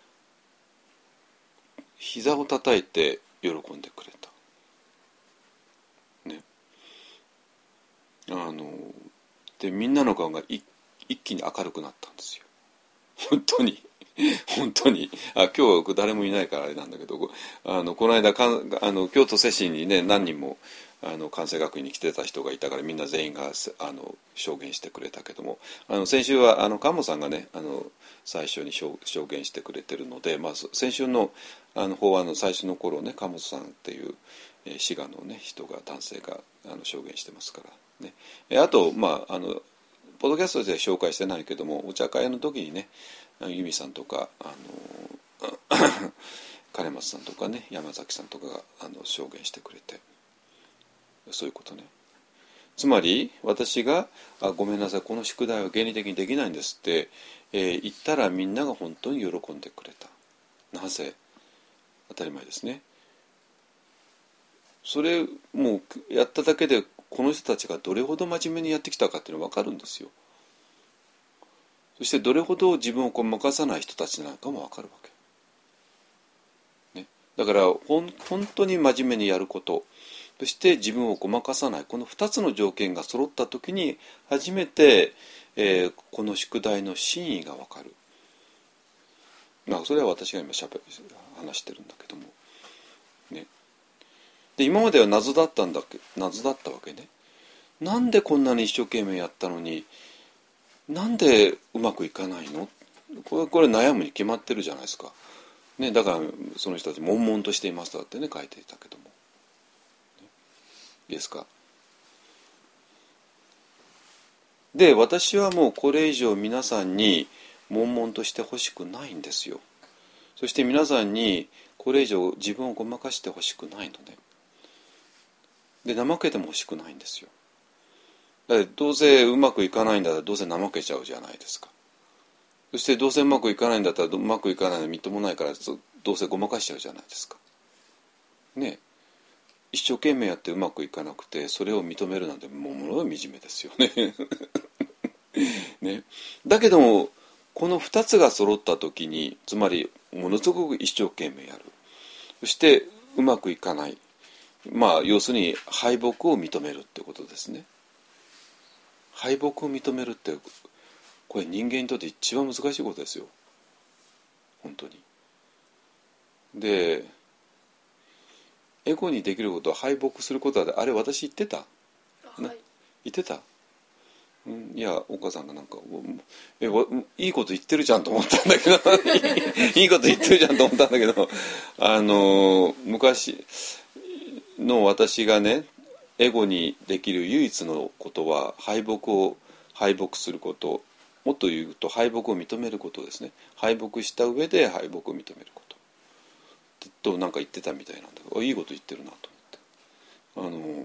膝を叩いて喜んでくれた、ね、あのでみんなの顔が一気に明るくなったんですよ本当に本当にあ今日誰もいないからあれなんだけど、あのこの間かあの京都接心にね何人もあの関西学院に来てた人がいたからみんな全員があの証言してくれたけども、あの先週はあの菅野さんがねあの最初に証言してくれてるので、まあ、先週のあの法案の最初の頃ね菅野さんっていう、えー、滋賀の、ね、人が男性があの証言してますからね。えあとまああのポッドキャストで紹介してないけどもお茶会の時にね由美さんとかあの金松さんとかね山崎さんとかがあの証言してくれて、そういうことね。つまり私があごめんなさいこの宿題は原理的にできないんですって、えー、言ったらみんなが本当に喜んでくれた。なぜ？当たり前ですね。それもうやっただけでこの人たちがどれほど真面目にやってきたかっていうのが分かるんですよ。そしてどれほど自分をこう任さない人たちなのかも分かるわけ、ね、だからほん本当に真面目にやること、そして自分をごまかさない、このふたつの条件が揃った時に初めて、えー、この宿題の真意が分かる。まあそれは私が今しゃべ話してるんだけどもね。で今までは謎だったんだけ謎だったわけね。なんでこんなに一生懸命やったのになんでうまくいかないの？これこれ悩むに決まってるじゃないですか、ね、だからその人たち悶々としていますだってね書いていたけども、ね、いいですか。で私はもうこれ以上皆さんに悶々としてほしくないんですよ。そして皆さんにこれ以上自分をごまかしてほしくないのね。で怠けてもほしくないんですよ。だってどうせうまくいかないんだったらどうせ怠けちゃうじゃないですか。そしてどうせうまくいかないんだったらうまくいかないのみっともないからどうせごまかしちゃうじゃないですかね。一生懸命やってうまくいかなくてそれを認めるなんてもうものすごい惨めですよねね。だけどもこのふたつが揃った時につまりものすごく一生懸命やる、そしてうまくいかない、まあ要するに敗北を認めるってことですね。敗北を認めるってこれ人間にとって一番難しいことですよ本当に。でエゴにできることは敗北することだ。あれ私言ってた、はい、言ってた、うん、いやお母さんがなんかえいいこと言ってるじゃんと思ったんだけどいいこと言ってるじゃんと思ったんだけどあの昔の私がねエゴにできる唯一のことは敗北を敗北すること、もっと言うと敗北を認めることですね。敗北した上で敗北を認めることとなんか言ってたみたいなんだけどいいこと言ってるなと思って、あの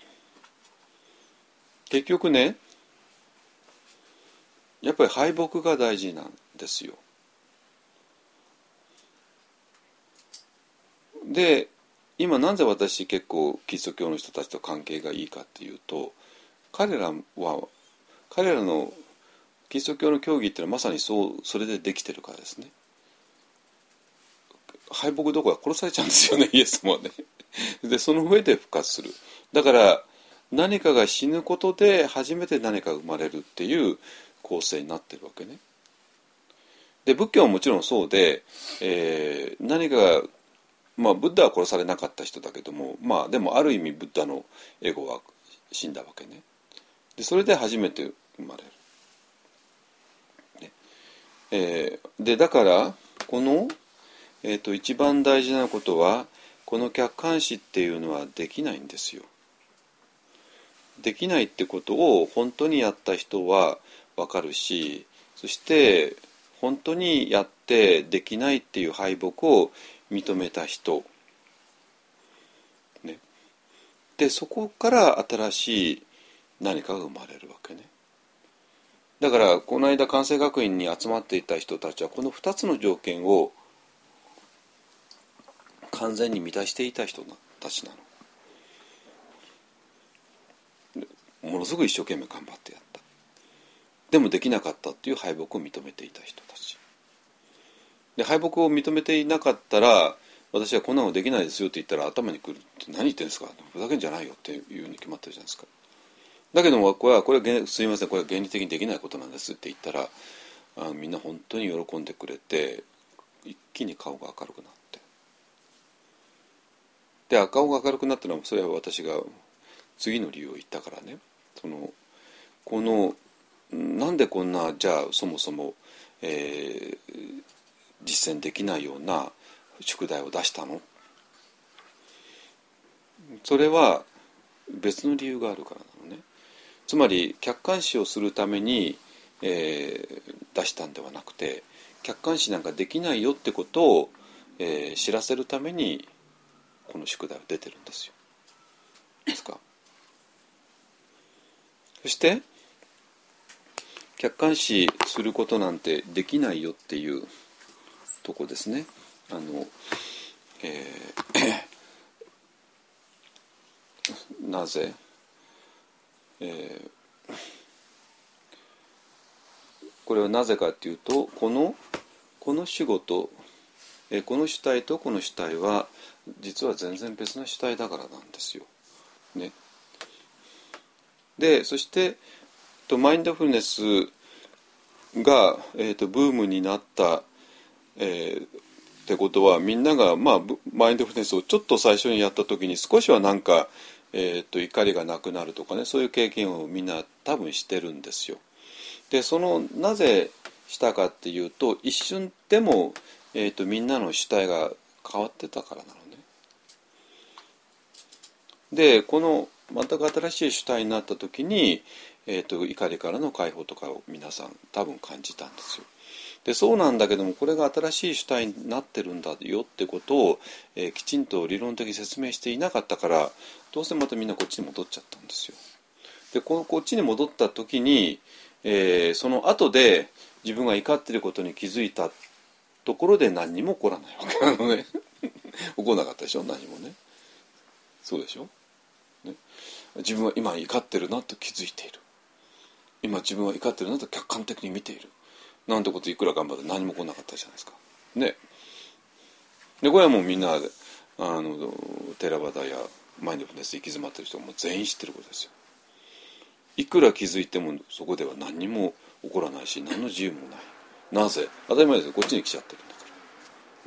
結局ねやっぱり敗北が大事なんですよ。で今なぜ私結構キリスト教の人たちと関係がいいかっていうと彼らは彼らのキリスト教の教義っていうのはまさにそうそれでできてるからですね。敗北どころか殺されちゃうんですよねイエス様はねでその上で復活する。だから何かが死ぬことで初めて何かが生まれるっていう構成になってるわけね。で仏教はもちろんそうで、えー、何かがまあブッダは殺されなかった人だけども、まあでもある意味ブッダのエゴは死んだわけね。でそれで初めて生まれる、ねえー、でだからこの、えーと、一番大事なことはこの客観視っていうのはできないんですよ。できないってことを本当にやった人は分かるし、そして本当にやってできないっていう敗北を認めた人、ね、でそこから新しい何かが生まれるわけね。だからこの間関西学院に集まっていた人たちはこのふたつの条件を完全に満たしていた人たちなの。ものすごく一生懸命頑張ってやった。でもできなかったっていう敗北を認めていた人たちで、敗北を認めていなかったら私はこんなのできないですよって言ったら頭にくるって何言ってるんですか、ふざけんじゃないよっていうに決まってるじゃないですか。だけどもこれはこれはすいませんこれは原理的にできないことなんですって言ったらあのみんな本当に喜んでくれて一気に顔が明るくなって、で顔が明るくなったのはそれは私が次の理由を言ったからね、そのこのなんでこんなじゃあそもそも、えー、実践できないような宿題を出したの？それは別の理由があるからなのね。つまり客観視をするために、えー、出したんではなくて、客観視なんかできないよってことを、えー、知らせるためにこの宿題を出てるんですよ。ですか。そして客観視することなんてできないよっていうとこですね。あの、えー、なぜ、えー、これはなぜかっていうと、このこの主語と、えー、この主体とこの主体は実は全然別な主体だからなんですよ。ね。で、そしてとマインドフルネスが、えー、とブームになった、えー、ってことは、みんなが、まあ、マインドフルネスをちょっと最初にやった時に少しはなんか、えー、と怒りがなくなるとかね、そういう経験をみんな多分してるんですよ。で、そのなぜしたかっていうと、一瞬でも、えー、とみんなの主体が変わってたからなのね。で、この全く新しい主体になった時に、えー、と怒りからの解放とかを皆さん多分感じたんですよ。で、そうなんだけども、これが新しい主体になってるんだよってことを、えー、きちんと理論的に説明していなかったから、どうせまたみんなこっちに戻っちゃったんですよ。で、このこっちに戻った時に、えー、その後で自分が怒っていることに気づいたところで何にも起こらないわけなのね。起こらなかったでしょ、何もね。そうでしょ、ね、自分は今怒ってるなと気づいている。今自分は怒ってるなと客観的に見ている。なんてこといくら頑張って何も来なかったじゃないですか。ね。で、これはもうみんな、あの、テラバダやマインドフルネスで行き詰まってる人はもう全員知ってることですよ。いくら気づいてもそこでは何にも起こらないし、何の自由もない。なぜ？当たり前ですよ。こっちに来ちゃってるんだから。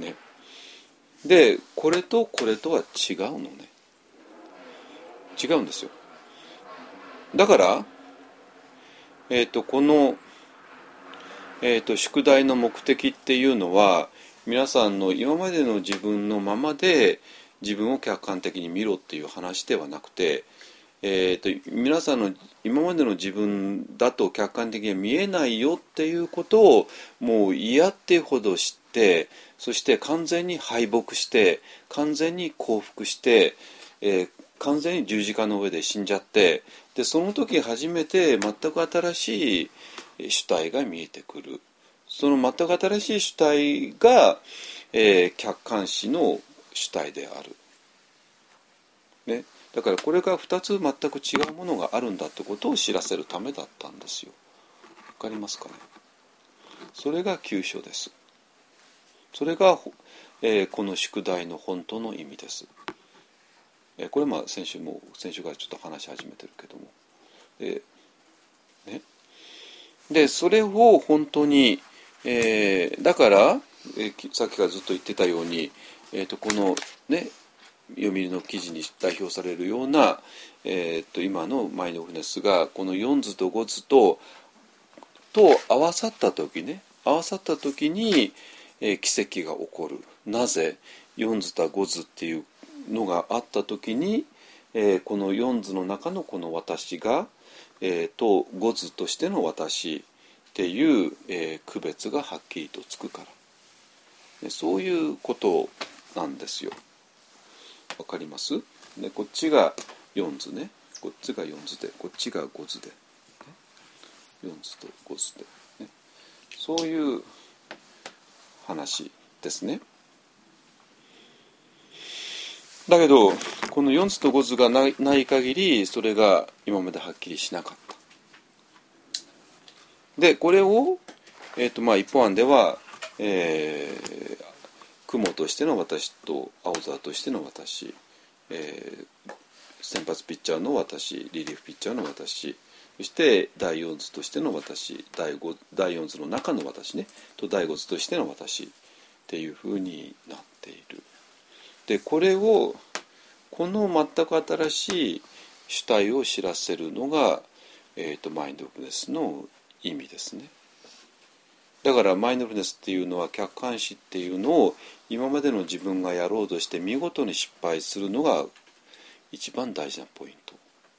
ね。で、これとこれとは違うのね。違うんですよ。だから、えっと、この、えーと、宿題の目的っていうのは、皆さんの今までの自分のままで自分を客観的に見ろっていう話ではなくて、えーと、皆さんの今までの自分だと客観的には見えないよっていうことをもう嫌っていうほど知って、そして完全に敗北して、完全に降伏して、えー、完全に十字架の上で死んじゃって、でその時初めて全く新しい主体が見えてくる。その全く新しい主体が、えー、客観視の主体である、ね、だからこれがふたつ全く違うものがあるんだってことを知らせるためだったんですよ。わかりますかね。それが急所です。それが、えー、この宿題の本当の意味です。えー、これまあ先週も先週からちょっと話し始めてるけども、えー、ねでそれを本当に、えー、だから、えー、さっきからずっと言ってたように、えー、とこのね読売の記事に代表されるような、えー、と今のマインドフルネスがこのよん図とご図とと合わさった時ね合わさった時に、えー、奇跡が起こる。なぜよん図とご図っていうのがあった時に、えー、このよん図の中のこの私がえー、とご図としての私っていう、えー、区別がはっきりとつくから、そういうことなんですよ。わかります？ね、こっちがよん図ね、こっちがよん図で、こっちがご図で、ね、よん図とご図で、ね、そういう話ですね。だけどこのよん図とご図がない、ない限りそれが今まではっきりしなかった。でこれを、えーとまあ、一本案では、えー、雲としての私と青空としての私、えー、先発ピッチャーの私、リリーフピッチャーの私、そしてだいよん図としての私、だいごだいよん図の中の私ねとだいご図としての私っていうふうになっている。でこれをこの全く新しい主体を知らせるのが、えーと、マインドフルネスの意味ですね。だからマインドフルネスっていうのは、客観視っていうのを今までの自分がやろうとして見事に失敗するのが一番大事なポイント。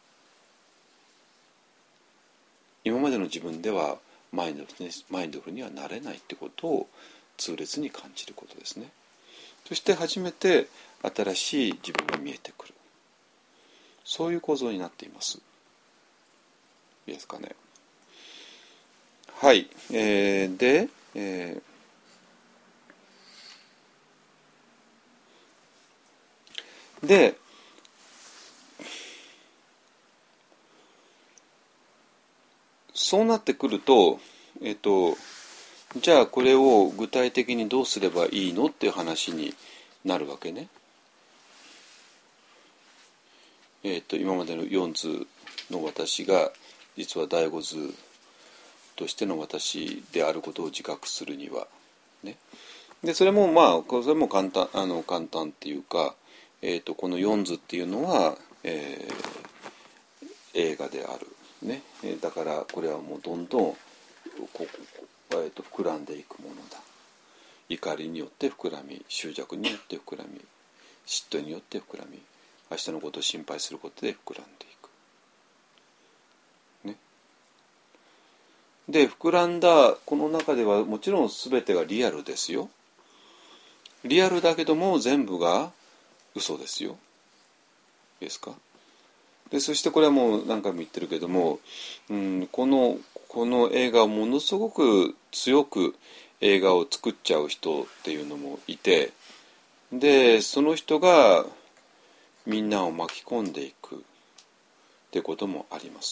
今までの自分ではマインドフルネス、マインドフルにはなれないってことを痛烈に感じることですね。そして初めて新しい自分が見えてくる、そういう構造になっています。いいですかね。はい、えー、で、えー、でそうなってくると、えっと、じゃあこれを具体的にどうすればいいのっていう話になるわけね。えっと、今までのよん図の私が実はだいご図としての私であることを自覚するには、ね、でそれもまあそれも簡単あの簡単っていうか、えっと、このよん図っていうのは、えー、映画である。ね、だからこれはもうどんどんここ、えー、と膨らんでいくものだ。怒りによって膨らみ、執着によって膨らみ、嫉妬によって膨らみ、明日のことを心配することで膨らんでいく、ね、で膨らんだこの中ではもちろん全てがリアルですよ。リアルだけども全部が嘘ですよ。いいですか。でそしてこれはもう何回も言ってるけども、うん、このこの映画をものすごく強く映画を作っちゃう人っていうのもいて、でその人がみんなを巻き込んでいくってこともあります。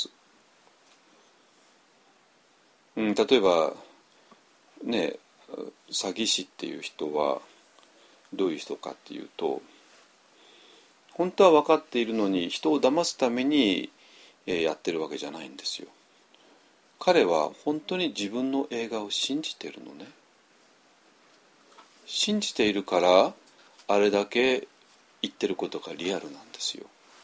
うん、例えばね、詐欺師っていう人はどういう人かっていうと、本当は分かっているのに人を騙すためにやってるわけじゃないんですよ。彼は本当に自分の映画を信じているのね。信じているからあれだけ言ってることがリアルなんですよ。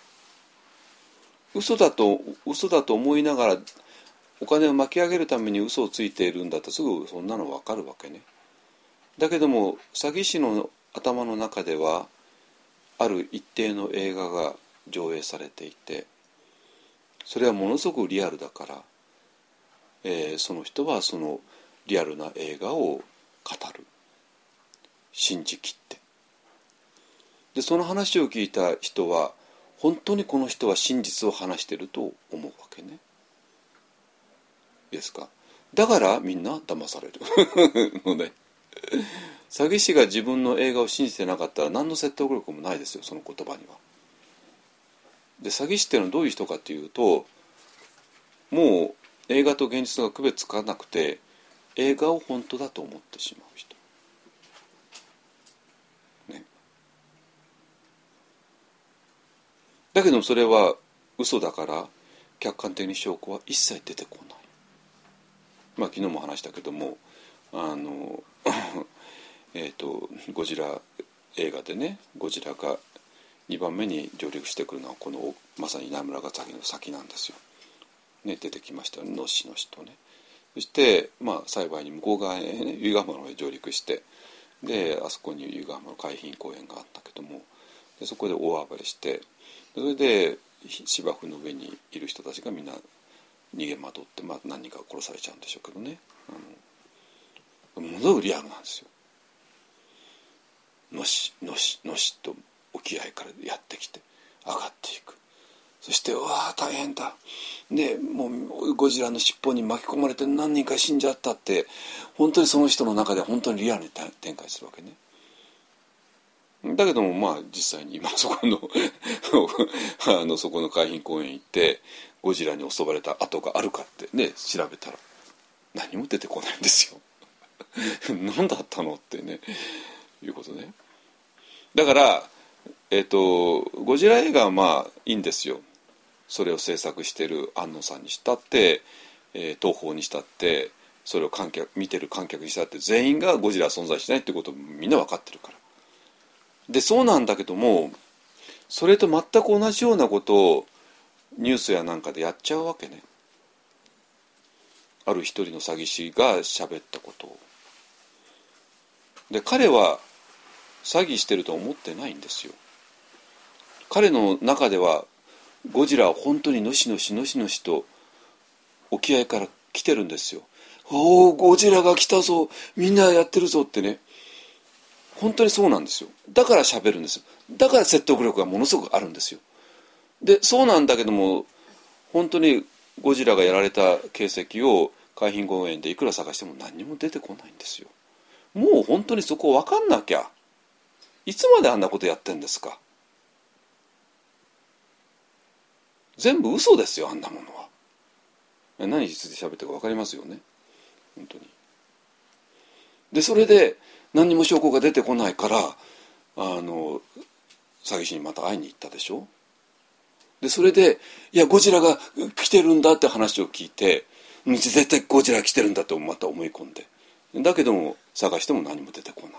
嘘だと嘘だと思いながらお金を巻き上げるために嘘をついているんだとすぐそんなの分かるわけね。だけども詐欺師の頭の中ではある一定の映画が上映されていて、それはものすごくリアルだから、えー、その人はそのリアルな映画を語る、信じきって、でその話を聞いた人は本当にこの人は真実を話していると思うわけね。いいですか。だからみんな騙されるのね。詐欺師が自分の映画を信じてなかったら何の説得力もないですよ、その言葉には。で詐欺師っていうのはどういう人かっていうと、もう映画と現実が区別つかなくて映画を本当だと思ってしまう人、ね、だけどそれは嘘だから客観的に証拠は一切出てこない。まあ昨日も話したけども、あのえーと、ゴジラ映画でね、ゴジラがにばんめに上陸してくるのはこのまさに稲村ヶ崎の先なんですよ、ね、出てきましたよね、のしのしとね。そして、まあ、幸いに向こう側へ、ね、由比ヶ浜の方へ上陸して、であそこに由比ヶ浜の海浜公園があったけども、でそこで大暴れして、それで芝生の上にいる人たちがみんな逃げ惑って、まあ、何人か殺されちゃうんでしょうけどね、あのものすごくリアルなんですよ。のしのしのしと沖合からやってきて上がっていく。そしてうわあ大変だ、ね、もうゴジラの尻尾に巻き込まれて何人か死んじゃったって、本当にその人の中で本当にリアルに展開するわけね。だけどもまあ実際に今そこのあのそこの海浜公園行ってゴジラに襲われた跡があるかってね調べたら何も出てこないんですよ何だったのってねいうことね。だからえっとゴジラ映画はまあいいんですよ。それを制作している安野さんにしたって、えー、東宝にしたってそれを観客見てる観客にしたって全員がゴジラは存在しないってことをみんな分かってるから。でそうなんだけども、それと全く同じようなことをニュースやなんかでやっちゃうわけね。ある一人の詐欺師が喋ったことを。で彼は詐欺してるとは思ってないんですよ。彼の中ではゴジラは本当にのしのしのしのしと沖合から来てるんですよ。おーゴジラが来たぞ、みんなやってるぞってね。本当にそうなんですよ。だから喋るんですよ。だから説得力がものすごくあるんですよ。でそうなんだけども、本当にゴジラがやられた形跡を海浜公園でいくら探しても何にも出てこないんですよ。もう本当にそこ分かんなきゃ、いつまであんなことやってんですか。全部嘘ですよ、あんなものは。何について喋ってるか分かりますよね、本当に。でそれで何にも証拠が出てこないから、あの詐欺師にまた会いに行ったでしょ。でそれでいやゴジラが来てるんだって話を聞いて、絶対ゴジラ来てるんだとまた思い込んで、だけども探しても何も出てこない、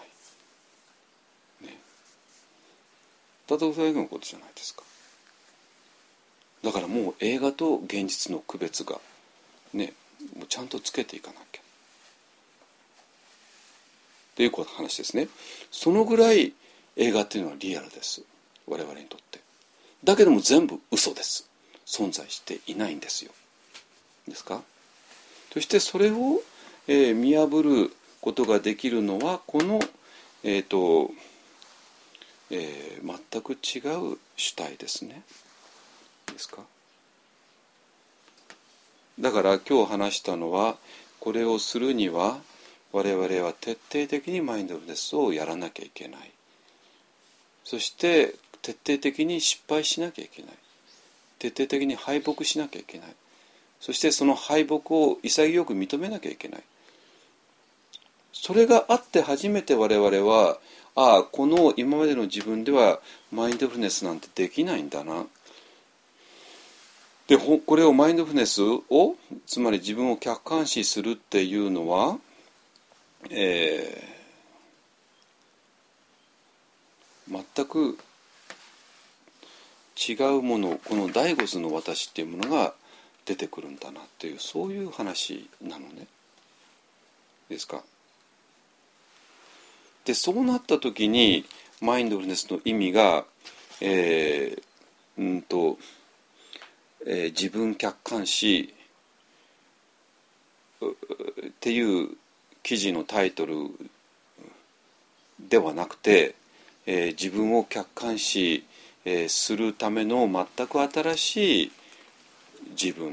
ね、たとえそれのことじゃないですか。だからもう映画と現実の区別がね、もうちゃんとつけていかなきゃっていう話ですね。そのぐらい映画っていうのはリアルです、我々にとって。だけども全部嘘です。存在していないんですよ。ですか。そしてそれを、えー、見破ることができるのはこの、えーとえー、全く違う主体ですね。ですか。だから今日話したのは、これをするには我々は徹底的にマインドフルネスをやらなきゃいけない。そして徹底的に失敗しなきゃいけない。徹底的に敗北しなきゃいけない。そしてその敗北を潔く認めなきゃいけない。それがあって初めて我々は、ああこの今までの自分ではマインドフルネスなんてできないんだな。でこれをマインドフルネスを、つまり自分を客観視するっていうのは、えー、全く違うもの、この第五図の私っていうものが出てくるんだなっていう、そういう話なのね。ですか。でそうなった時にマインドフルネスの意味が、えー、うんとえー、自分客観視っていう記事のタイトルではなくて、えー、自分を客観視、えー、するための全く新しい自分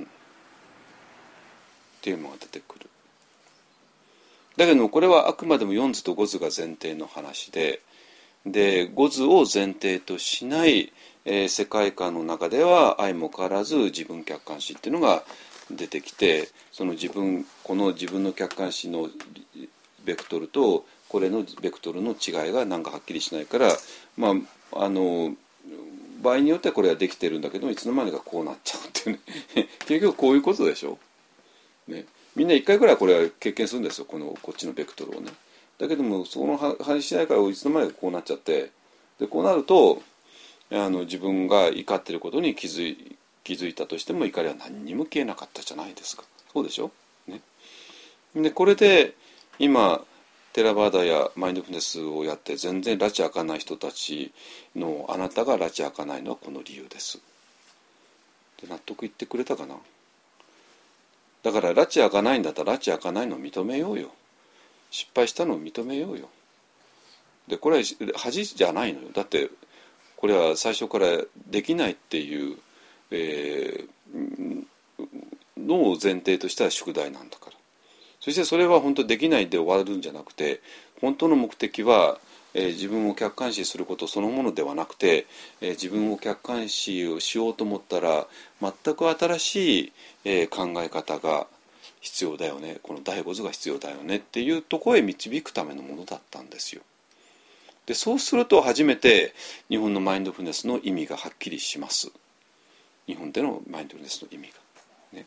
っていうのが出てくる。だけどこれはあくまでもよん図とご図が前提の話で、でご図を前提としないえー、世界観の中では相も変わらず自分客観視っていうのが出てきて、その自分この自分の客観視のベクトルとこれのベクトルの違いがなんかはっきりしないから、まああの場合によってはこれはできてるんだけどいつの間にかこうなっちゃうっていうね結局こういうことでしょ、ね、みんな一回ぐらいこれは経験するんですよ、このこっちのベクトルをね。だけどもその話しないからいつの間にかこうなっちゃって、でこうなるとあの自分が怒っていることに気づい、気づいたとしても怒りは何にも消えなかったじゃないですか。そうでしょ、ね、でこれで今テラバーダやマインドフルネスをやって全然拉致開かない人たちの、あなたが拉致開かないのはこの理由ですで納得いってくれたかな。だから拉致開かないんだったら拉致開かないのを認めようよ。失敗したのを認めようよ。でこれは恥じゃないのよ。だってこれは最初からできないっていう、えー、のを前提とした宿題なんだから。そしてそれは本当できないで終わるんじゃなくて、本当の目的は、えー、自分を客観視することそのものではなくて、えー、自分を客観視をしようと思ったら全く新しい、えー、考え方が必要だよね、この第五図が必要だよねっていうところへ導くためのものだったんですよ。でそうすると初めて日本のマインドフルネスの意味がはっきりします。日本でのマインドフルネスの意味がね。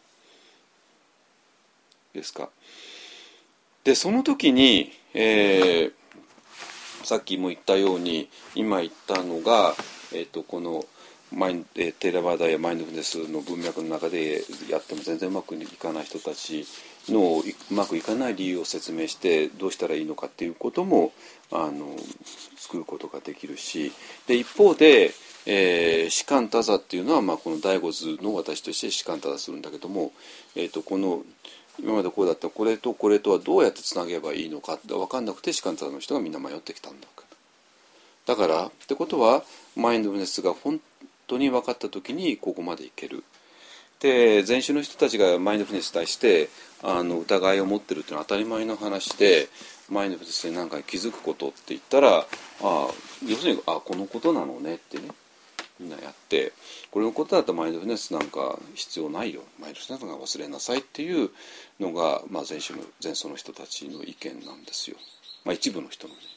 ですか。でその時に、えー、さっきも言ったように今言ったのが、えーと、この、 マインえテーラバーダやマインドフルネスの文脈の中でやっても全然うまくいかない人たちのうまくいかない理由を説明してどうしたらいいのかっていうこともあの作ることができるし、で一方で、えー、士官多座っていうのは、まあ、この第五図の私として士官多座するんだけども、えー、とこの今までこうだったこれとこれとはどうやってつなげばいいのかって分かんなくて士官多座の人がみんな迷ってきたんだからだからってことはマインドフルネスが本当に分かった時にここまでいける。で禅宗の人たちがマインドフルネスに対してあの疑いを持ってるっていうのは当たり前の話で、マインドフルネスで何かに気づくことって言ったら、あ要するにあこのことなのねってねみんなやって、これのことだとマインドフルネスなんか必要ないよ、マインドフルネスなんか忘れなさいっていうのが、まあ、禅宗の禅宗の人たちの意見なんですよ。まあ一部の人のね。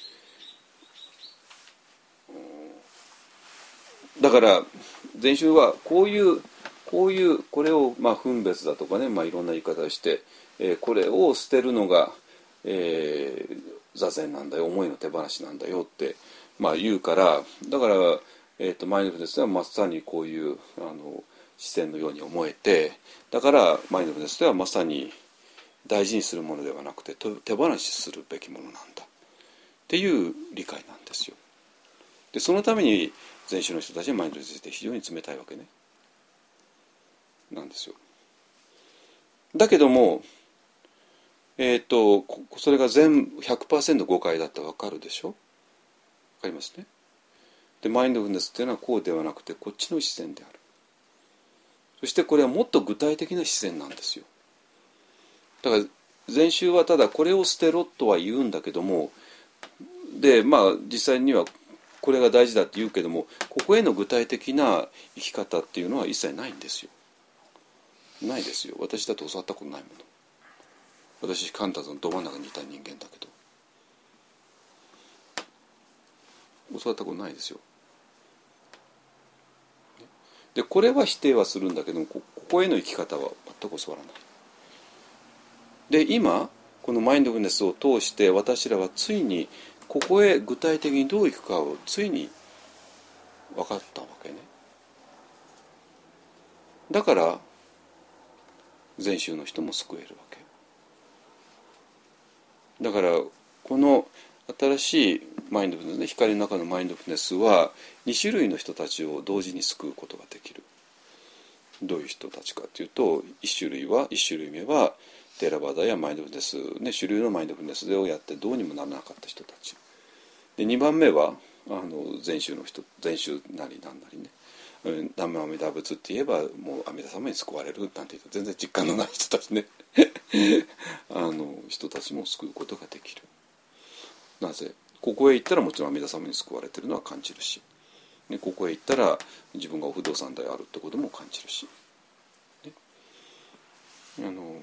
だから禅宗はこういうこういうこれをまあ分別だとかね、まあ、いろんな言い方をして、えー、これを捨てるのが、えー、座禅なんだよ、思いの手放しなんだよって、まあ、言うから、だから、えー、とマインドフルネスはまさにこういうあの視線のように思えて、だからマインドフルネスではまさに大事にするものではなくて手放しするべきものなんだっていう理解なんですよ。でそのために禅宗の人たちはマインドフルネスについて非常に冷たいわけねなんですよ。だけども、えっとそれが全 ひゃくパーセント 誤解だってわかるでしょ。わかりますね。でマインドフルネスっていうのはこうではなくてこっちの視線である。そしてこれはもっと具体的な視線なんですよ。だから禅宗はただこれを捨てろとは言うんだけども、でまあ実際にはこれが大事だって言うけども、ここへの具体的な生き方っていうのは一切ないんですよ。ないですよ。私だと教わったことないもの。私カンタのど真ん中にいた人間だけど教わったことないですよ。でこれは否定はするんだけども、ここへの生き方は全く教わらない。で今このマインドフルネスを通して私らはついにここへ具体的にどういくかをついに分かったわけね。だから禅宗の人も救えるわけだから、この新しいマインドフルネス、光の中のマインドフルネスはに種類の人たちを同時に救うことができる。どういう人たちかというと、いち種類は一種類目はテーラバーダやマインドフルネス、ね、主流のマインドフルネスをやってどうにもならなかった人たちで、にばんめはあの禅宗の人、禅宗なりなんなりね、南無阿弥陀仏って言えばもう阿弥陀様に救われるなんて言うと全然実感のない人たちねあの人たちも救うことができる。なぜここへ行ったらもちろん阿弥陀様に救われてるのは感じるし、ね、ここへ行ったら自分がお不動産であるってことも感じるし、ね、あの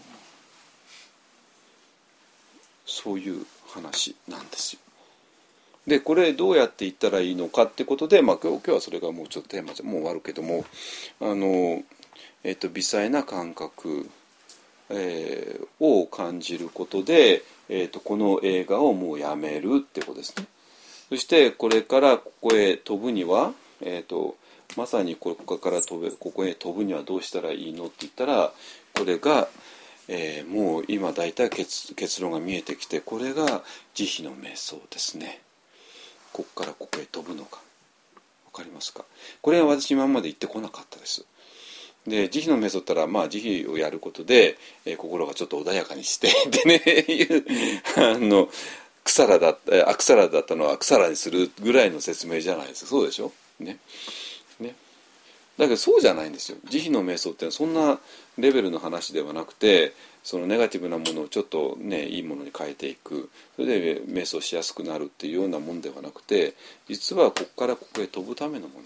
そういう話なんですよ。でこれどうやっていったらいいのかってことで、まあ、今日、今日はそれがもうちょっとテーマじゃもう終わるけども、あの、えっと、微細な感覚、えー、を感じることで、えっと、この映画をもうやめるってことですね。そしてこれからここへ飛ぶには、えっと、まさにここから飛べここへ飛ぶにはどうしたらいいのって言ったら、これが、えー、もう今だいたい 結, 結論が見えてきて、これが慈悲の瞑想ですね。ここからここへ飛ぶのか分かりますか。これは私今まで言ってこなかったです。で慈悲の瞑想ったら、まあ慈悲をやることで、えー、心がちょっと穏やかにしてでねいうあのクサラだったアクサラだったのはアクサラにするぐらいの説明じゃないですか。そうでしょね。ね。だけどそうじゃないんですよ。慈悲の瞑想ってそんなレベルの話ではなくて、そのネガティブなものをちょっとねいいものに変えていく、それで瞑想しやすくなるっていうようなもんではなくて、実はここからここへ飛ぶためのも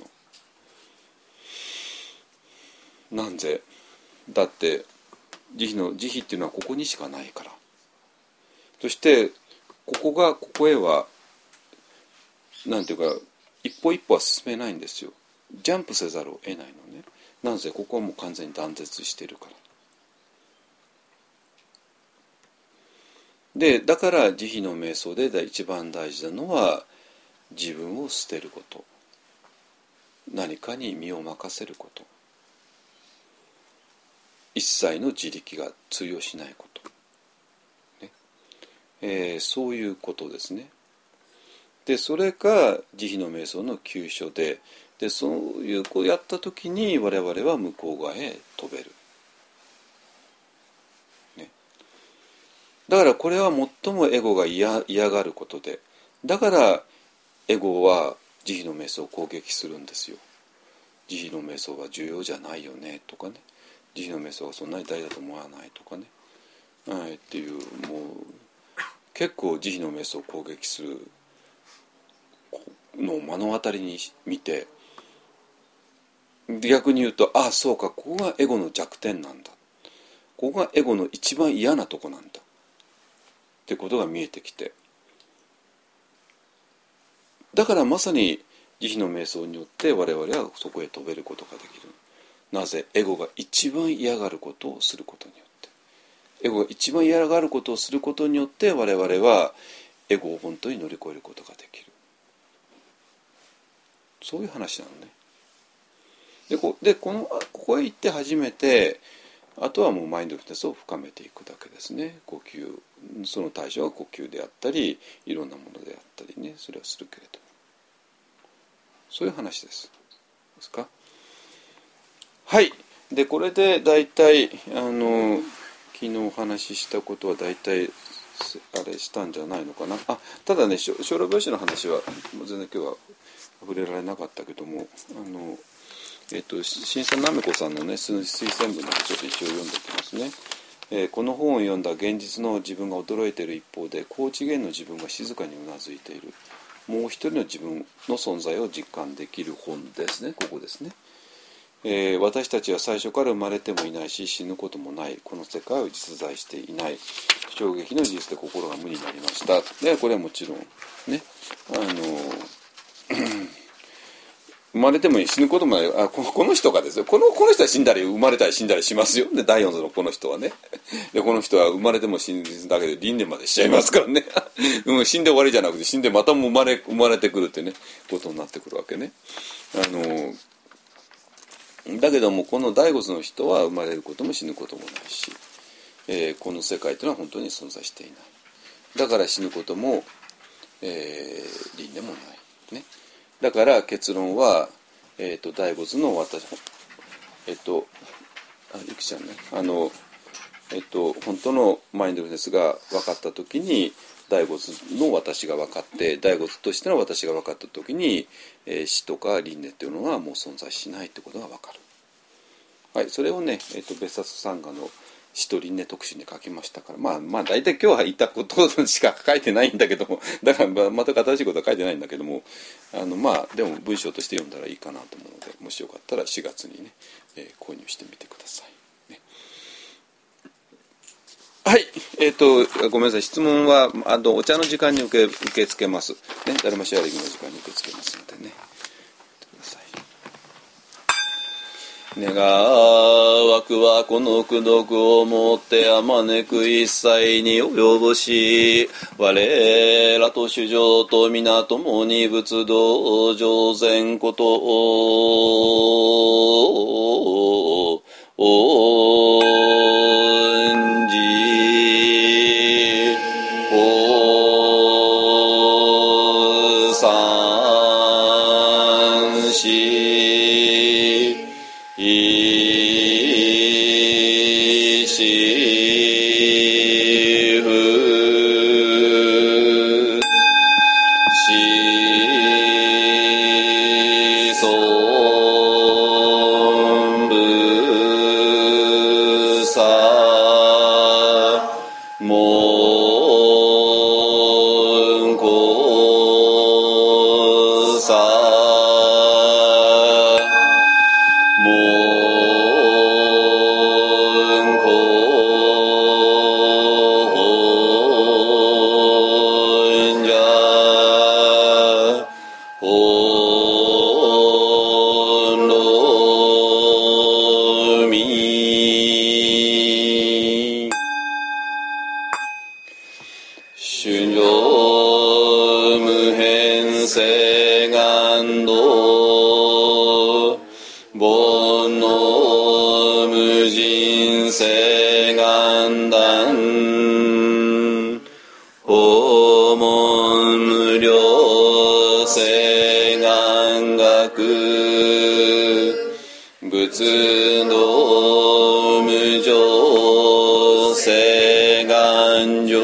のなんぜ。だって慈悲の慈悲っていうのはここにしかないから。そしてここがここへはなんていうか一歩一歩は進めないんですよ。ジャンプせざるを得ないのね。なぜここはもう完全に断絶しているから。でだから慈悲の瞑想で一番大事なのは自分を捨てること何かに身を任せること、一切の自力が通用しないこと、ねえー、そういうことですね。でそれが慈悲の瞑想の急所で、でそういうこうやった時に我々は向こう側へ飛べる、ね、だからこれは最もエゴが 嫌, 嫌がることで、だからエゴは慈悲の瞑想を攻撃するんですよ。慈悲の瞑想は重要じゃないよねとかね、慈悲の瞑想はそんなに大事だと思わないとかね、はい、っていう、もう結構慈悲の瞑想を攻撃するのを目の当たりに見て、逆に言うと、ああそうか、ここがエゴの弱点なんだ、ここがエゴの一番嫌なとこなんだってことが見えてきて、だからまさに慈悲の瞑想によって我々はそこへ飛べることができる。なぜ？エゴが一番嫌がることをすることによって、エゴが一番嫌がることをすることによって我々はエゴを本当に乗り越えることができる。そういう話なのね。で こ, で こ, のここへ行って初めて、あとはもうマインドフルネスを深めていくだけですね。呼吸、その対象は呼吸であったり、いろんなものであったりね、それはするけれども、そういう話です。ですか。はい。でこれで大体あの昨日お話ししたことは大体あれしたんじゃないのかな。あ、ただね、小老病死の話は全然今日は触れられなかったけども、あのえっと新さんなめこさんのね推薦文のちょっと一応読んでおきますね。えー、この本を読んだ現実の自分が驚いている一方で、高次元の自分が静かにうなずいている、もう一人の自分の存在を実感できる本ですね。ここですね。えー、私たちは最初から生まれてもいないし死ぬこともない、この世界を実在していない、衝撃の事実で心が無になりました。でこれはもちろんね、あの生まれても死ぬこともない、あ こ, この人がですよ、このこの人は死んだり生まれたり死んだりしますよ。でだいよんぞのこの人はね、でこの人は生まれても死ぬだけで輪廻までしちゃいますからねうん、死んで終わりじゃなくて死んでまたも生まれ生まれてくるってねことになってくるわけね。あのだけどもこの第五図の人は生まれることも死ぬこともないし、えー、この世界というのは本当に存在していない。だから死ぬことも、えー、輪廻もないね。だから結論は、えーと、第五図の私、えっ、ー、とあゆきちゃんね、あのえっ、ー、と本当のマインドフルネスが分かった時に第五図の私が分かって、第五図としての私が分かった時に、えー、死とか輪廻というのはもう存在しないということが分かる。はい、それをね、えーと、別冊サンガの死と輪廻特集に書きましたから、まあまあ大体今日は言ったことしか書いてないんだけども、だから全く新しいことは書いてないんだけども、あのまあでも文章として読んだらいいかなと思うので、もしよかったらしがつにね、えー、購入してみてください、ね。はい、えっ、ー、とごめんなさい、質問はあのお茶の時間に受け受け付けます、ね、ダルマシェアリングの時間に受け付けますのでね。願わくはこの功徳をもってあまねく一切に及ぼし、我らと主情と皆共に仏道上善ことを恩じお三しいしふしそんぶさもんこさもんこ煩悩無尽誓願断訪問無量誓願学仏道無常誓願上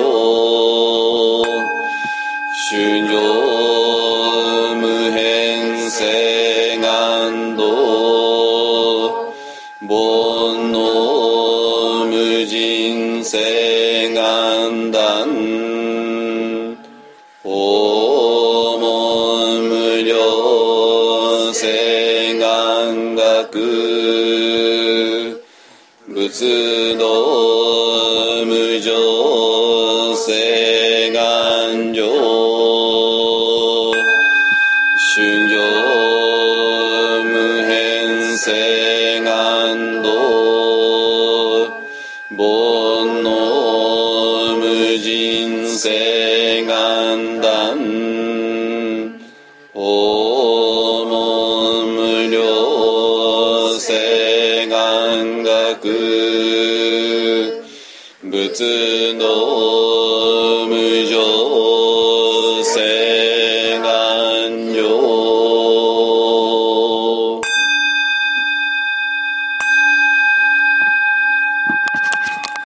衆生無変誓願道煩悩無尽誓願断訪問無量誓願学仏道無常誓願上衆生無変誓願道煩悩無尽誓願断訪問無量誓願学仏道